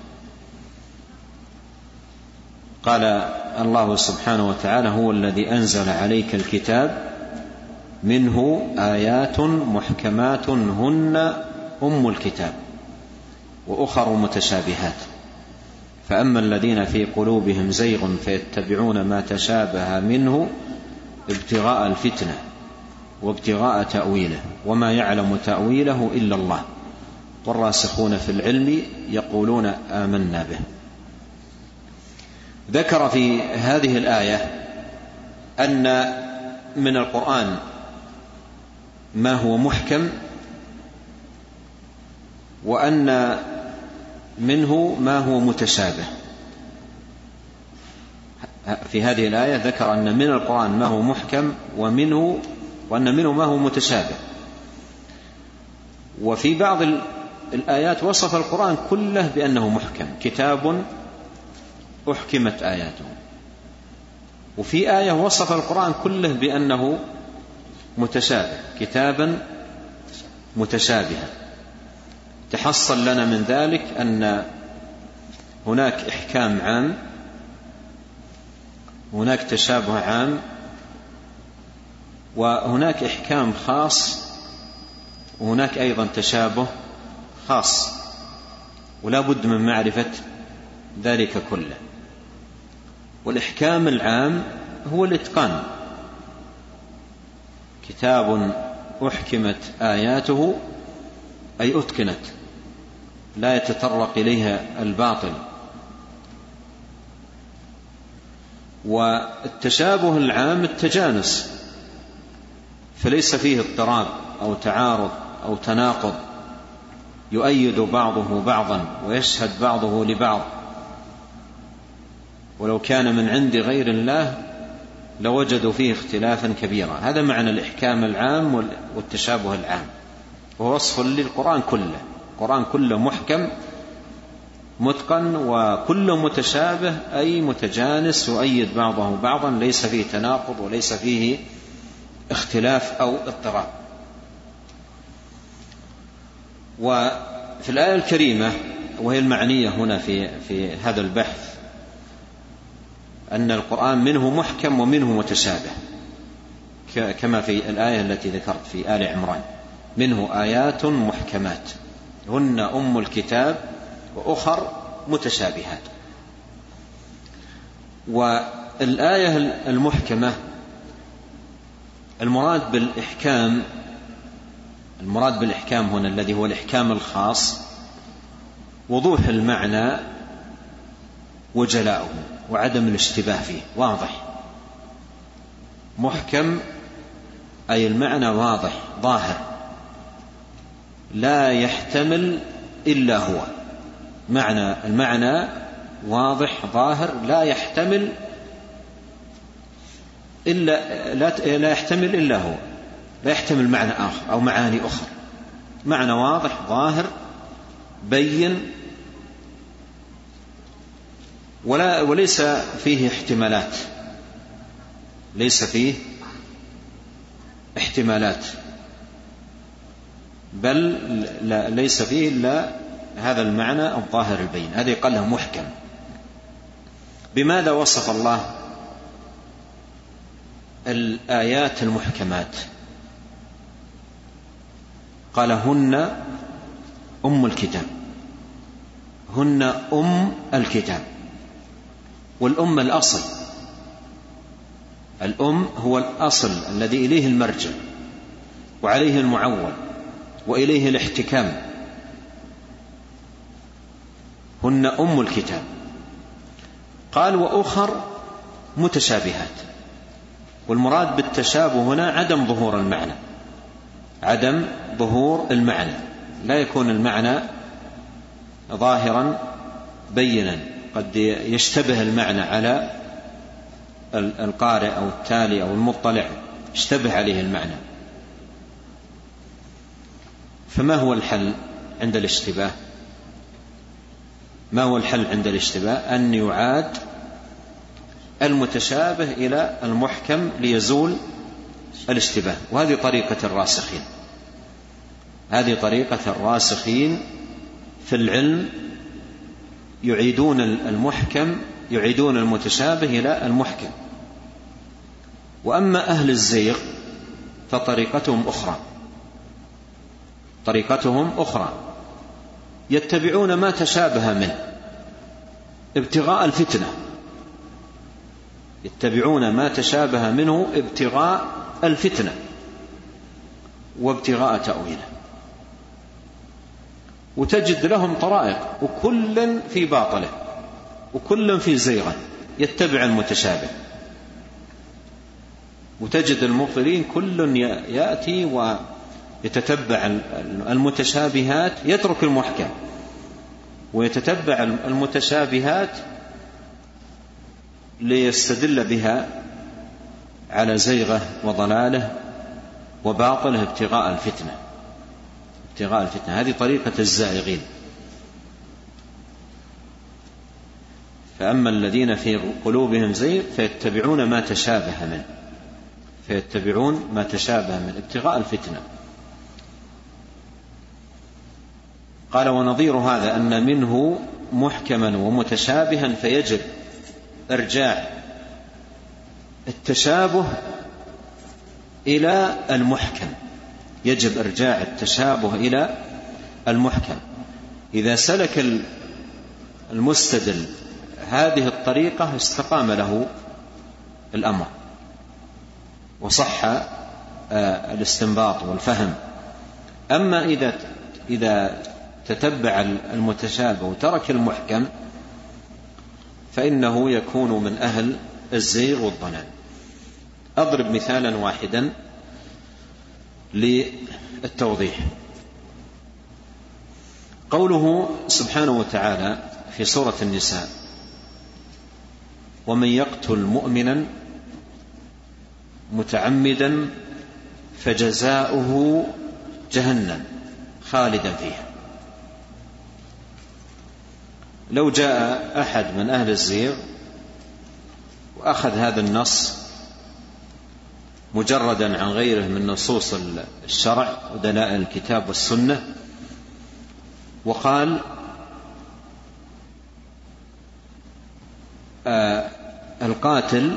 قال الله سبحانه وتعالى: هو الذي أنزل عليك الكتاب منه آيات محكمات هن أم الكتاب وأخر متشابهات، فأما الذين في قلوبهم زيغ فيتبعون ما تشابه منه ابتغاء الفتنة وابتغاء تأويله وما يعلم تأويله إلا الله والراسخون في العلم يقولون آمنا به. ذكر في هذه الآية أن من القرآن ما هو محكم، وأن منه ما هو متشابه. في هذه الآية ذكر أن من القرآن ما هو محكم وأن منه ما هو متشابه. وفي بعض الآيات وصف القرآن كله بأنه محكم، كتاب أحكمت آياته. وفي آية وصف القرآن كله بأنه متشابه، كتابا متشابها. تحصل لنا من ذلك أن هناك إحكام عام، هناك تشابه عام، وهناك إحكام خاص، وهناك أيضا تشابه خاص، ولا بد من معرفة ذلك كله. والإحكام العام هو الإتقان، كتاب أحكمت آياته أي أتقنت، لا يتطرق إليها الباطل. والتشابه العام التجانس، فليس فيه اضطراب أو تعارض أو تناقض، يؤيد بعضه بعضا ويشهد بعضه لبعض، ولو كان من عند غير الله لوجدوا فيه اختلافا كبيرا. هذا معنى الإحكام العام والتشابه العام، وهو وصف للقرآن كله. القرآن كله محكم متقن، وكل متشابه أي متجانس يؤيد بعضه بعضا، ليس فيه تناقض وليس فيه اختلاف أو اضطراب. وفي الآية الكريمة، وهي المعنية هنا في هذا البحث، أن القرآن منه محكم ومنه متشابه، كما في الآية التي ذكرت في آل عمران: منه آيات محكمات هن أم الكتاب وأخر متشابهات. والآية المحكمة المراد بالإحكام هنا الذي هو الإحكام الخاص وضوح المعنى وجلاؤه وعدم الاشتباه فيه، واضح. محكم أي المعنى واضح ظاهر لا يحتمل إلا هو، المعنى واضح ظاهر لا يحتمل لا يحتمل إلا هو، لا يحتمل معنى آخر أو معاني أخرى، معنى واضح ظاهر بين وليس فيه احتمالات، ليس فيه احتمالات، بل ليس فيه إلا هذا المعنى الظاهر البين. هذا يقال له محكم. بماذا وصف الله الآيات المحكمات؟ قال هن أم الكتاب، هن أم الكتاب. والأم الأصل، الأم هو الأصل الذي إليه المرجع وعليه المعول وإليه الاحتكام. هن أم الكتاب. قال وأخر متشابهات، والمراد بالتشابه هنا عدم ظهور المعنى، عدم ظهور المعنى، لا يكون المعنى ظاهرا بينا، قد يشتبه المعنى على القارئ أو التالي أو المطلع، اشتبه عليه المعنى. فما هو الحل عند الاشتباه؟ ما هو الحل عند الاشتباه؟ أن يعاد المتشابه إلى المحكم ليزول الاشتباه. وهذه طريقة الراسخين، هذه طريقة الراسخين في العلم، يعيدون المحكم، يعيدون المتشابه إلى المحكم. وأما أهل الزيغ فطريقتهم أخرى، طريقتهم أخرى، يتبعون ما تشابه منه ابتغاء الفتنة، يتبعون ما تشابه منه ابتغاء الفتنة وابتغاء تأويله. وتجد لهم طرائق، وكل في باطله وكل في زيغه، يتبع المتشابه. وتجد المبطلين كل يأتي ويتتبع المتشابهات، يترك المحكم ويتتبع المتشابهات ليستدل بها على زيغه وضلاله وباطله ابتغاء الفتنة، ابتغاء الفتنة. هذه طريقة الزائغين. فأما الذين في قلوبهم زيغ فيتبعون ما تشابه منه، فيتبعون ما تشابه من ابتغاء الفتنة. قال ونظير هذا أن منه محكما ومتشابها، فيجب إرجاع التشابه إلى المحكم، يجب إرجاع التشابه إلى المحكم. إذا سلك المستدل هذه الطريقة استقام له الأمر وصح الاستنباط والفهم. أما إذا تتبع المتشابه وترك المحكم فإنه يكون من أهل الزيغ والضلال. أضرب مثالا واحدا للتوضيح. قوله سبحانه وتعالى في سورة النساء ومن يقتل مؤمنا متعمدا فجزاؤه جهنم خالدا فيها. لو جاء أحد من أهل الزيغ وأخذ هذا النص مجردا عن غيره من نصوص الشرع ودلائل الكتاب والسنة وقال القاتل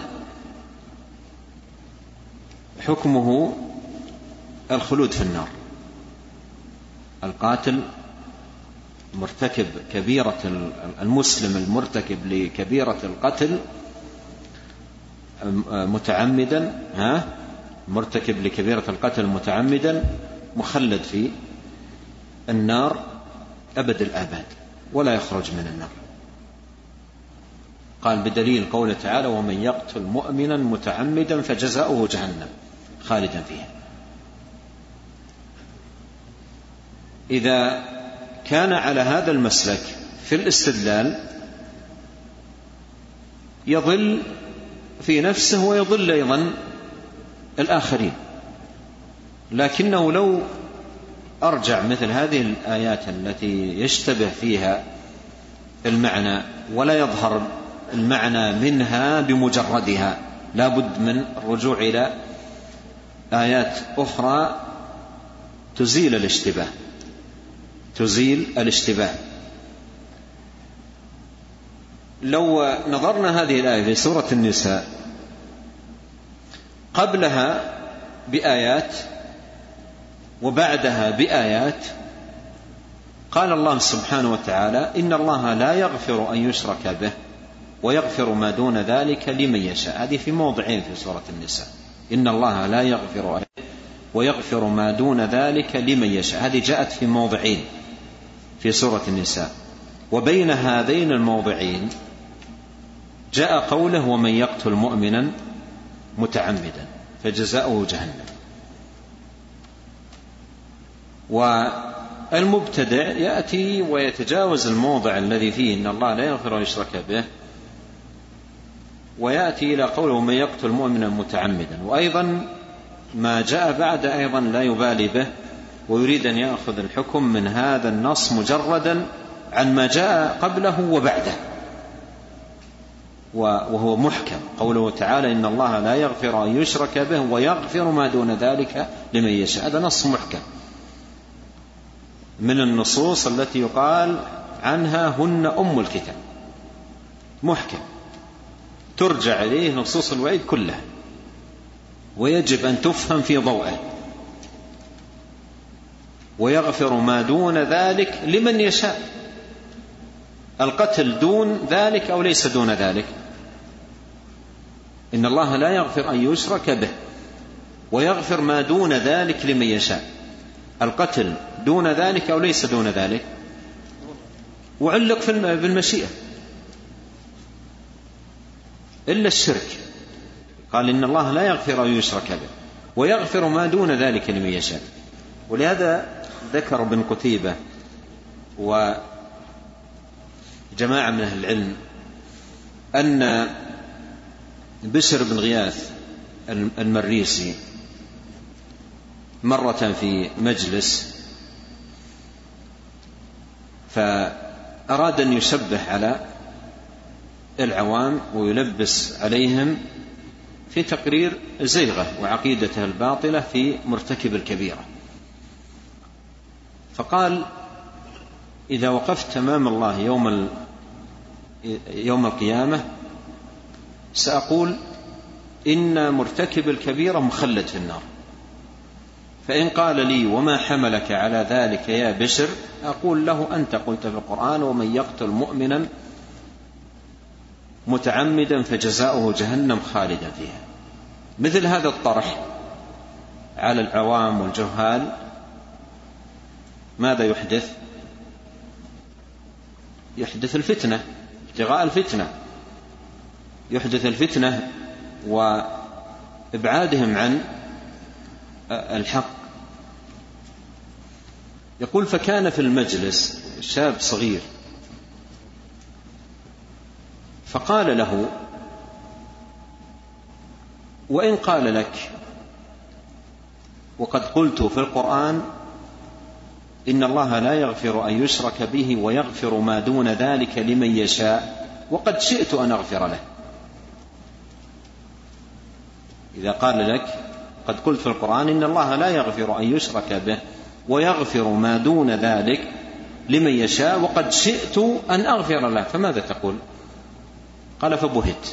حكمه الخلود في النار، القاتل مرتكب كبيرة، المسلم المرتكب لكبيرة القتل متعمدا، مرتكب لكبيرة القتل متعمدا مخلد في النار أبد الآباد ولا يخرج من النار. قال بدليل قوله تعالى ومن يقتل مؤمنا متعمدا فجزاؤه جهنم خالدا فيها. إذا كان على هذا المسلك في الاستدلال يضل في نفسه ويضل أيضا الآخرين. لكنه لو أرجع مثل هذه الآيات التي يشتبه فيها المعنى ولا يظهر المعنى منها بمجردها، لا بد من الرجوع إلى آيات أخرى تزيل الاشتباه. لو نظرنا هذه الآية في سورة النساء قبلها بآيات وبعدها بآيات، قال الله سبحانه وتعالى: إن الله لا يغفر أن يشرك به ويغفر ما دون ذلك لمن يشاء. هذه في موضعين في سورة النساء: إن الله لا يغفر ويغفر ما دون ذلك لمن يشاء. هذه جاءت في موضعين في سورة النساء. وبين هذين الموضعين جاء قوله: ومن يقتل مؤمنا متعمدا فجزاؤه جهنم. والمبتدع يأتي ويتجاوز الموضع الذي فيه إن الله لا يغفر ويشرك به، ويأتي إلى قوله: ومن يقتل مؤمنا متعمدا. وأيضا ما جاء بعد أيضا لا يبالي به، ويريد أن يأخذ الحكم من هذا النص مجردا عن ما جاء قبله وبعده، وهو محكم. قوله تعالى: إن الله لا يغفر أن يشرك به ويغفر ما دون ذلك لمن يشاء. هذا نص محكم من النصوص التي يقال عنها هن أم الكتاب، محكم ترجع إليه نصوص الوعيد كلها، ويجب أن تفهم في ضوءه. ويغفر ما دون ذلك لمن يشاء. القتل دون ذلك أو ليس دون ذلك؟ إن الله لا يغفر أن يشرك به ويغفر ما دون ذلك لمن يشاء. القتل دون ذلك أو ليس دون ذلك؟ وعلق بالمشيئة إلا الشرك. قال: إن الله لا يغفر أن يشرك به ويغفر ما دون ذلك لمن يشاء. ولهذا ذكر ابن قتيبة وجماعة من أهل العلم أن بشر بن غياث المريسي مرة في مجلس فأراد أن يشبه على العوام ويلبس عليهم في تقرير زيغة وعقيدته الباطلة في مرتكب الكبيرة. فقال: إذا وقفت أمام الله يوم القيامة سأقول إن مرتكب الكبيرة مخلد في النار، فإن قال لي: وما حملك على ذلك يا بشر؟ أقول له: أنت قلت في القرآن: ومن يقتل مؤمنا متعمدا فجزاؤه جهنم خالدا فيها. مثل هذا الطرح على العوام والجهال ماذا يحدث؟ يحدث الفتنة، ابتغاء الفتنة، يحدث الفتنة وإبعادهم عن الحق. يقول: فكان في المجلس شاب صغير فقال له: وإن قال لك وقد قلت في القرآن إن الله لا يغفر أن يشرك به ويغفر ما دون ذلك لمن يشاء وقد شئت أن أغفر له. إذا قال لك قد قلت في القرآن إن الله لا يغفر أن يشرك به ويغفر ما دون ذلك لمن يشاء وقد شئت أن أغفر له، فماذا تقول؟ قال: فبهت.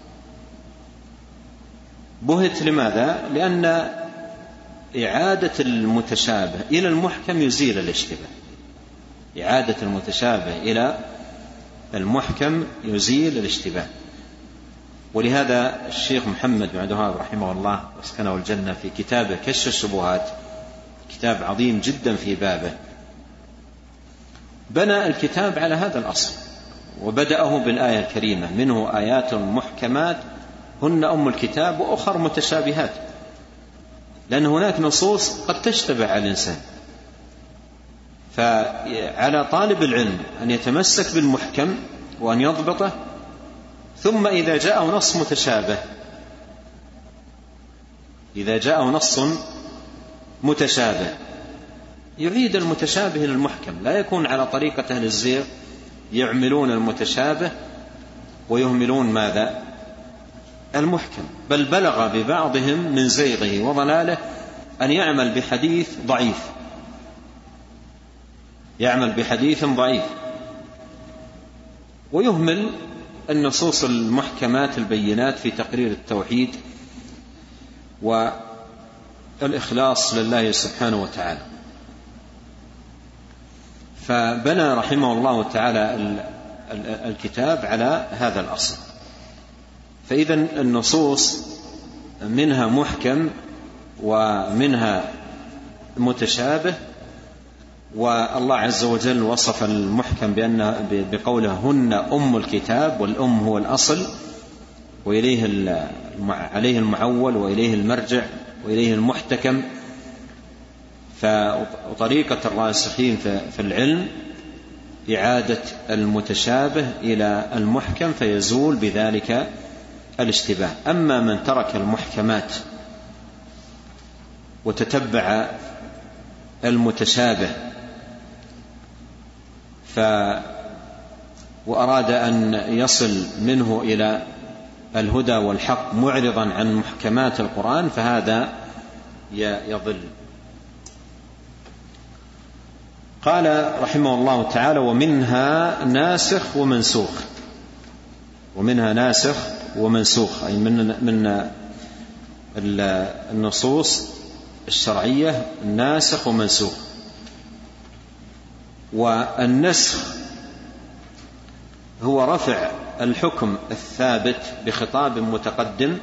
بهت لماذا؟ لأن إعادة المتشابه إلى المحكم يزيل الاشتباه. إعادة المتشابه إلى المحكم يزيل الاشتباه. ولهذا الشيخ محمد بن عبد الوهاب رحمه الله واسكنه الجنة في كتابه كشف الشبهات، كتاب عظيم جدا في بابه، بنى الكتاب على هذا الأصل، وبدأه بالآية الكريمة: منه آيات محكمات هن أم الكتاب وأخر متشابهات. لأن هناك نصوص قد تشتبه على الإنسان، فعلى طالب العلم أن يتمسك بالمحكم وأن يضبطه، ثم إذا جاء نص متشابه إذا جاء نص متشابه يعيد المتشابه للمحكم، لا يكون على طريقة أهل الزيغ يعملون المتشابه ويهملون ماذا؟ المحكم، بل بلغ ببعضهم من زيغه وضلاله أن يعمل بحديث ضعيف ويهمل النصوص المحكمات البينات في تقرير التوحيد والإخلاص لله سبحانه وتعالى. فبنى رحمه الله تعالى الكتاب على هذا الأصل. فإذا النصوص منها محكم ومنها متشابه، والله عز وجل وصف المحكم بقوله هن أم الكتاب، والأم هو الأصل عليه المعول وإليه المرجع وإليه المحتكم. فطريقة الراسخين في العلم إعادة المتشابه إلى المحكم فيزول بذلك الاشتباه. أما من ترك المحكمات وتتبع المتشابه وأراد أن يصل منه إلى الهدى والحق معرضا عن محكمات القرآن فهذا يضل. قال رحمه الله تعالى ومنها ناسخ ومنسوخ أي من النصوص الشرعية ناسخ ومنسوخ. والنسخ هو رفع الحكم الثابت بخطاب متقدم،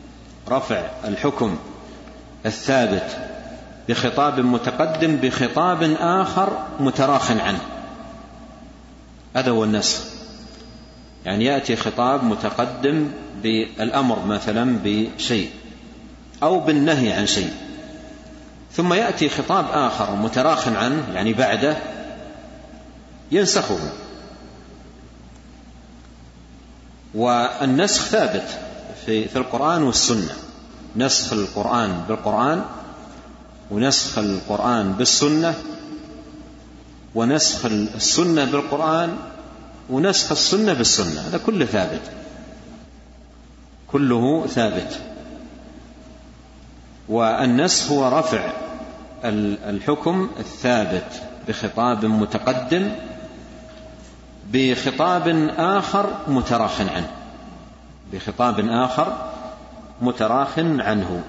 بخطاب آخر متراخ عنه، هذا هو النسخ. يعني يأتي خطاب متقدم بالأمر مثلا بشيء أو بالنهي عن شيء، ثم يأتي خطاب آخر متراخ عنه يعني بعده ينسخه. والنسخ ثابت في القرآن والسنة، نسخ القرآن بالقرآن، ونسخ القرآن بالسنة، ونسخ السنة بالقرآن، ونسخ السنة بالسنة، هذا كله ثابت. والنسخ هو رفع الحكم الثابت بخطاب متقدم بخطاب آخر متراخ عنه.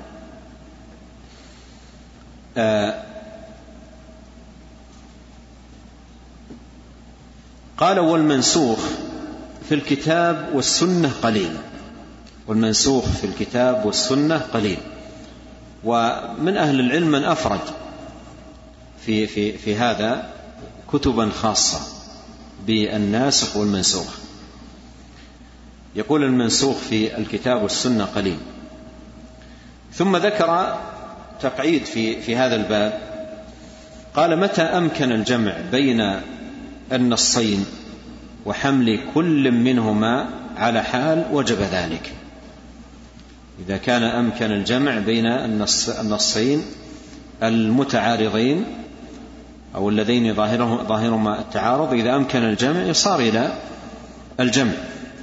قال والمنسوخ في الكتاب والسنة قليل. ومن أهل العلم من أفرد في هذا كتبا خاصة بالناسخ والمنسوخ. يقول المنسوخ في الكتاب والسنة قليل. ثم ذكر تقعيد في هذا الباب، قال متى أمكن الجمع بين النصين وحمل كل منهما على حال وجب ذلك. إذا كان أمكن الجمع بين النصين المتعارضين أو اللذين ظاهرهما التعارض، إذا أمكن الجمع يصار إلى الجمع،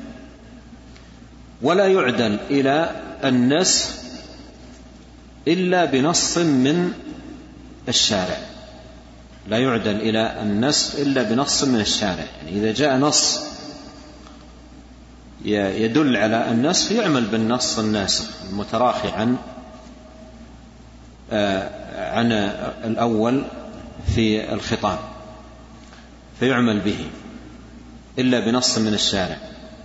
ولا يعدل إلى النسخ إلا بنص من الشارع. يعني إذا جاء نص يدل على النسخ يعمل بالنص الناسخ المتراخي عن الأول في الخطاب فيعمل به إلا بنص من الشارع.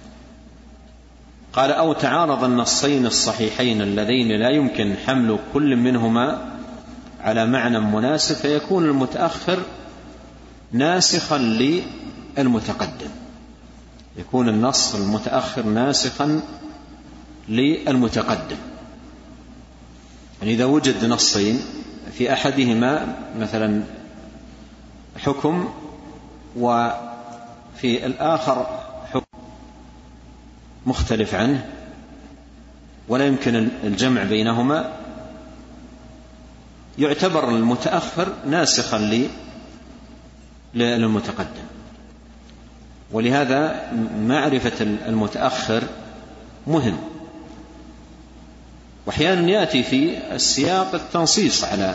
قال أو تعارض النصين الصحيحين اللذين لا يمكن حمل كل منهما على معنى مناسب فيكون المتأخر ناسخا للمتقدم، يكون النص المتأخر ناسخا للمتقدم. يعني إذا وجد نصين في أحدهما مثلا حكم وفي الآخر حكم مختلف عنه ولا يمكن الجمع بينهما، يعتبر المتأخر ناسخا للمتقدم. ولهذا معرفة المتأخر مهم. وأحيانا يأتي في السياق التنصيص على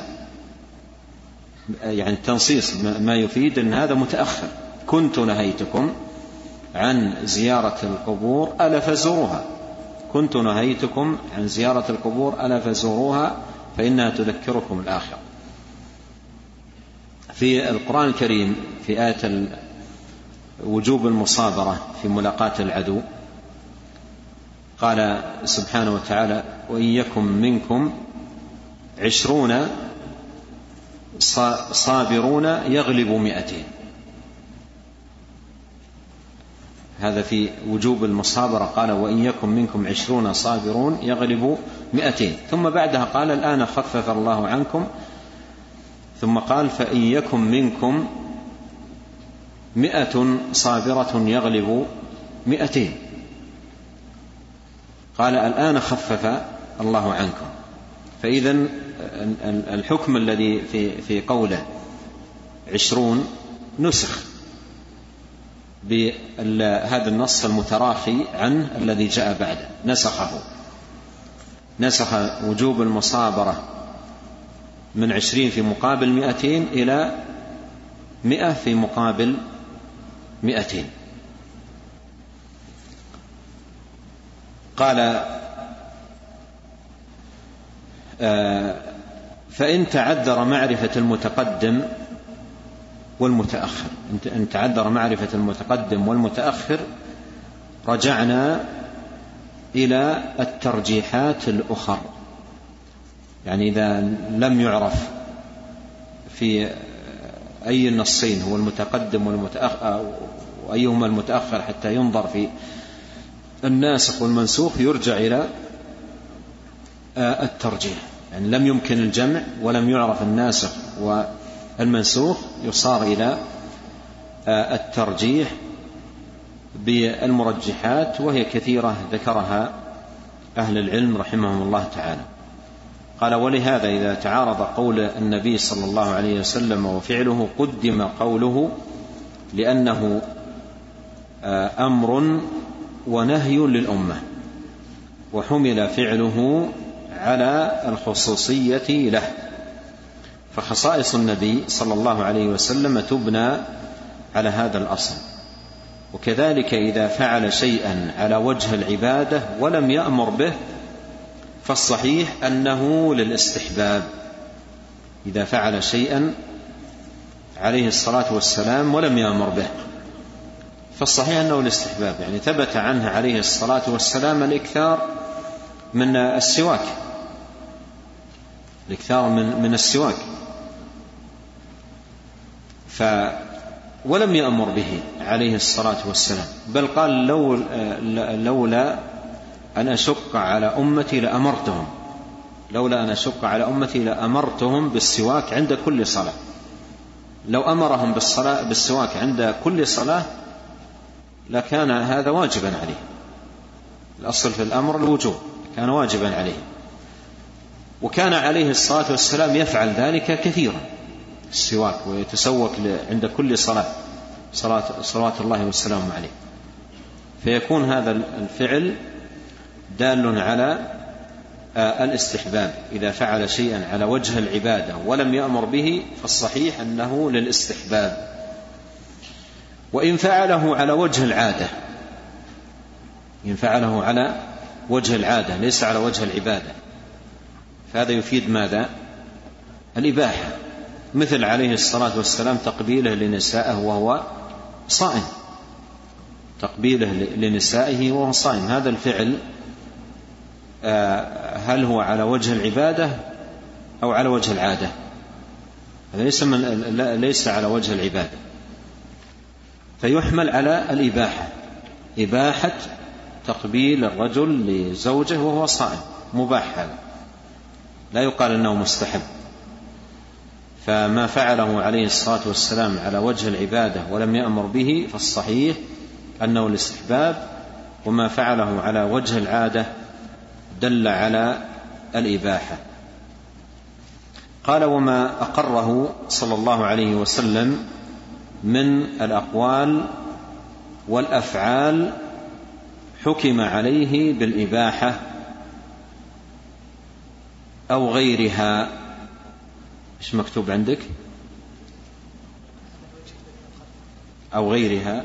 التنصيص ما يفيد أن هذا متأخر. كنت نهيتكم عن زيارة القبور ألا فزوروها، كنت نهيتكم عن زيارة القبور ألا فزوروها فإنها تذكركم الآخرة. في القرآن الكريم في آية وجوب المصابرة في ملاقاة العدو قال سبحانه وتعالى: وإن يكن منكم 20 صابرون يغلبوا 200. هذا في وجوب المصابرة، قال: وإن يكن منكم 20 صابرون يغلبوا 200. ثم بعدها قال: الآن خفف الله عنكم. ثم قال: فإن يكن منكم 100 صابرة يغلبوا 200. قال: الآن خفف الله عنكم. فإذن الحكم الذي في قوله 20 نسخ بهذا النص المتراخي عنه الذي جاء بعده، نسخ وجوب المصابرة من 20 في مقابل 200 إلى 100 في مقابل 200. قال: فإن تعذر معرفة المتقدم والمتأخر، إن تعذر معرفة المتقدم والمتأخر رجعنا إلى الترجيحات الأخرى. يعني إذا لم يعرف في أي النصين هو المتقدم والمتأخر وأيهما المتأخر حتى ينظر في الناسخ والمنسوخ، يرجع إلى الترجيح. يعني لم يمكن الجمع ولم يعرف الناسخ والمنسوخ، يصار إلى الترجيح بالمرجحات، وهي كثيرة ذكرها أهل العلم رحمهم الله تعالى. قال: ولهذا إذا تعارض قول النبي صلى الله عليه وسلم وفعله قدم قوله، لأنه أمر ونهي للأمة، وحمل فعله على الخصوصية له. فخصائص النبي صلى الله عليه وسلم تبنى على هذا الأصل. وكذلك إذا فعل شيئا على وجه العبادة ولم يأمر به فالصحيح أنه للاستحباب. إذا فعل شيئا عليه الصلاة والسلام ولم يأمر به فالصحيح أنه للاستحباب. يعني ثبت عنه عليه الصلاة والسلام الإكثار من السواك، الإكثار من السواك، ولم يأمر به عليه الصلاة والسلام، بل قال: لولا أن أشق على أمتي لأمرتهم، لولا أن أشق على أمتي لأمرتهم بالسواك عند كل صلاة. لو أمرهم بالسواك عند كل صلاة لكان هذا واجبا عليه. الأصل في الأمر الوجوب، كان واجبا عليه. وكان عليه الصلاة والسلام يفعل ذلك كثيرا، السواك، ويتسوك عند كل صلاة الله والسلام عليه. فيكون هذا الفعل دال على الاستحباب. إذا فعل شيئا على وجه العبادة ولم يأمر به فالصحيح أنه للاستحباب. وإن فعله على وجه العادة، إن فعله على وجه العادة ليس على وجه العبادة، فهذا يفيد ماذا؟ الإباحة. مثل عليه الصلاة والسلام تقبيله لنسائه وهو صائم، تقبيله لنسائه وهو صائم، هذا الفعل هل هو على وجه العبادة أو على وجه العادة؟ هذا ليس على وجه العبادة، فيحمل على الإباحة، إباحة تقبيل الرجل لزوجه وهو صائم، مباح، هذا لا يقال أنه مستحب. فما فعله عليه الصلاة والسلام على وجه العبادة ولم يأمر به فالصحيح أنه الاستحباب، وما فعله على وجه العادة دل على الإباحة. قال: وما أقره صلى الله عليه وسلم من الأقوال والأفعال حكم عليه بالإباحة أو غيرها. إيش مكتوب عندك؟ أو غيرها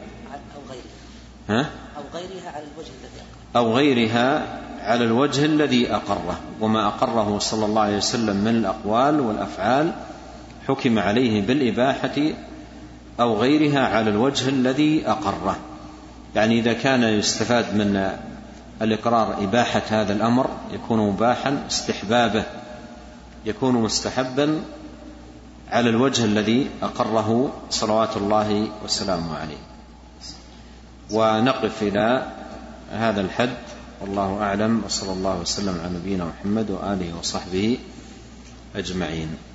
أو غيرها على الوجه الذي أقره. وما أقره صلى الله عليه وسلم من الأقوال والأفعال حكم عليه بالإباحة أو غيرها على الوجه الذي أقره. يعني إذا كان يستفاد من الإقرار إباحة هذا الأمر يكون مباحا، استحبابه يكون مستحبا على الوجه الذي أقره صلوات الله وسلامه عليه. ونقف إلى هذا الحد، والله أعلم، وصلى الله وسلم على نبينا محمد وآله وصحبه أجمعين.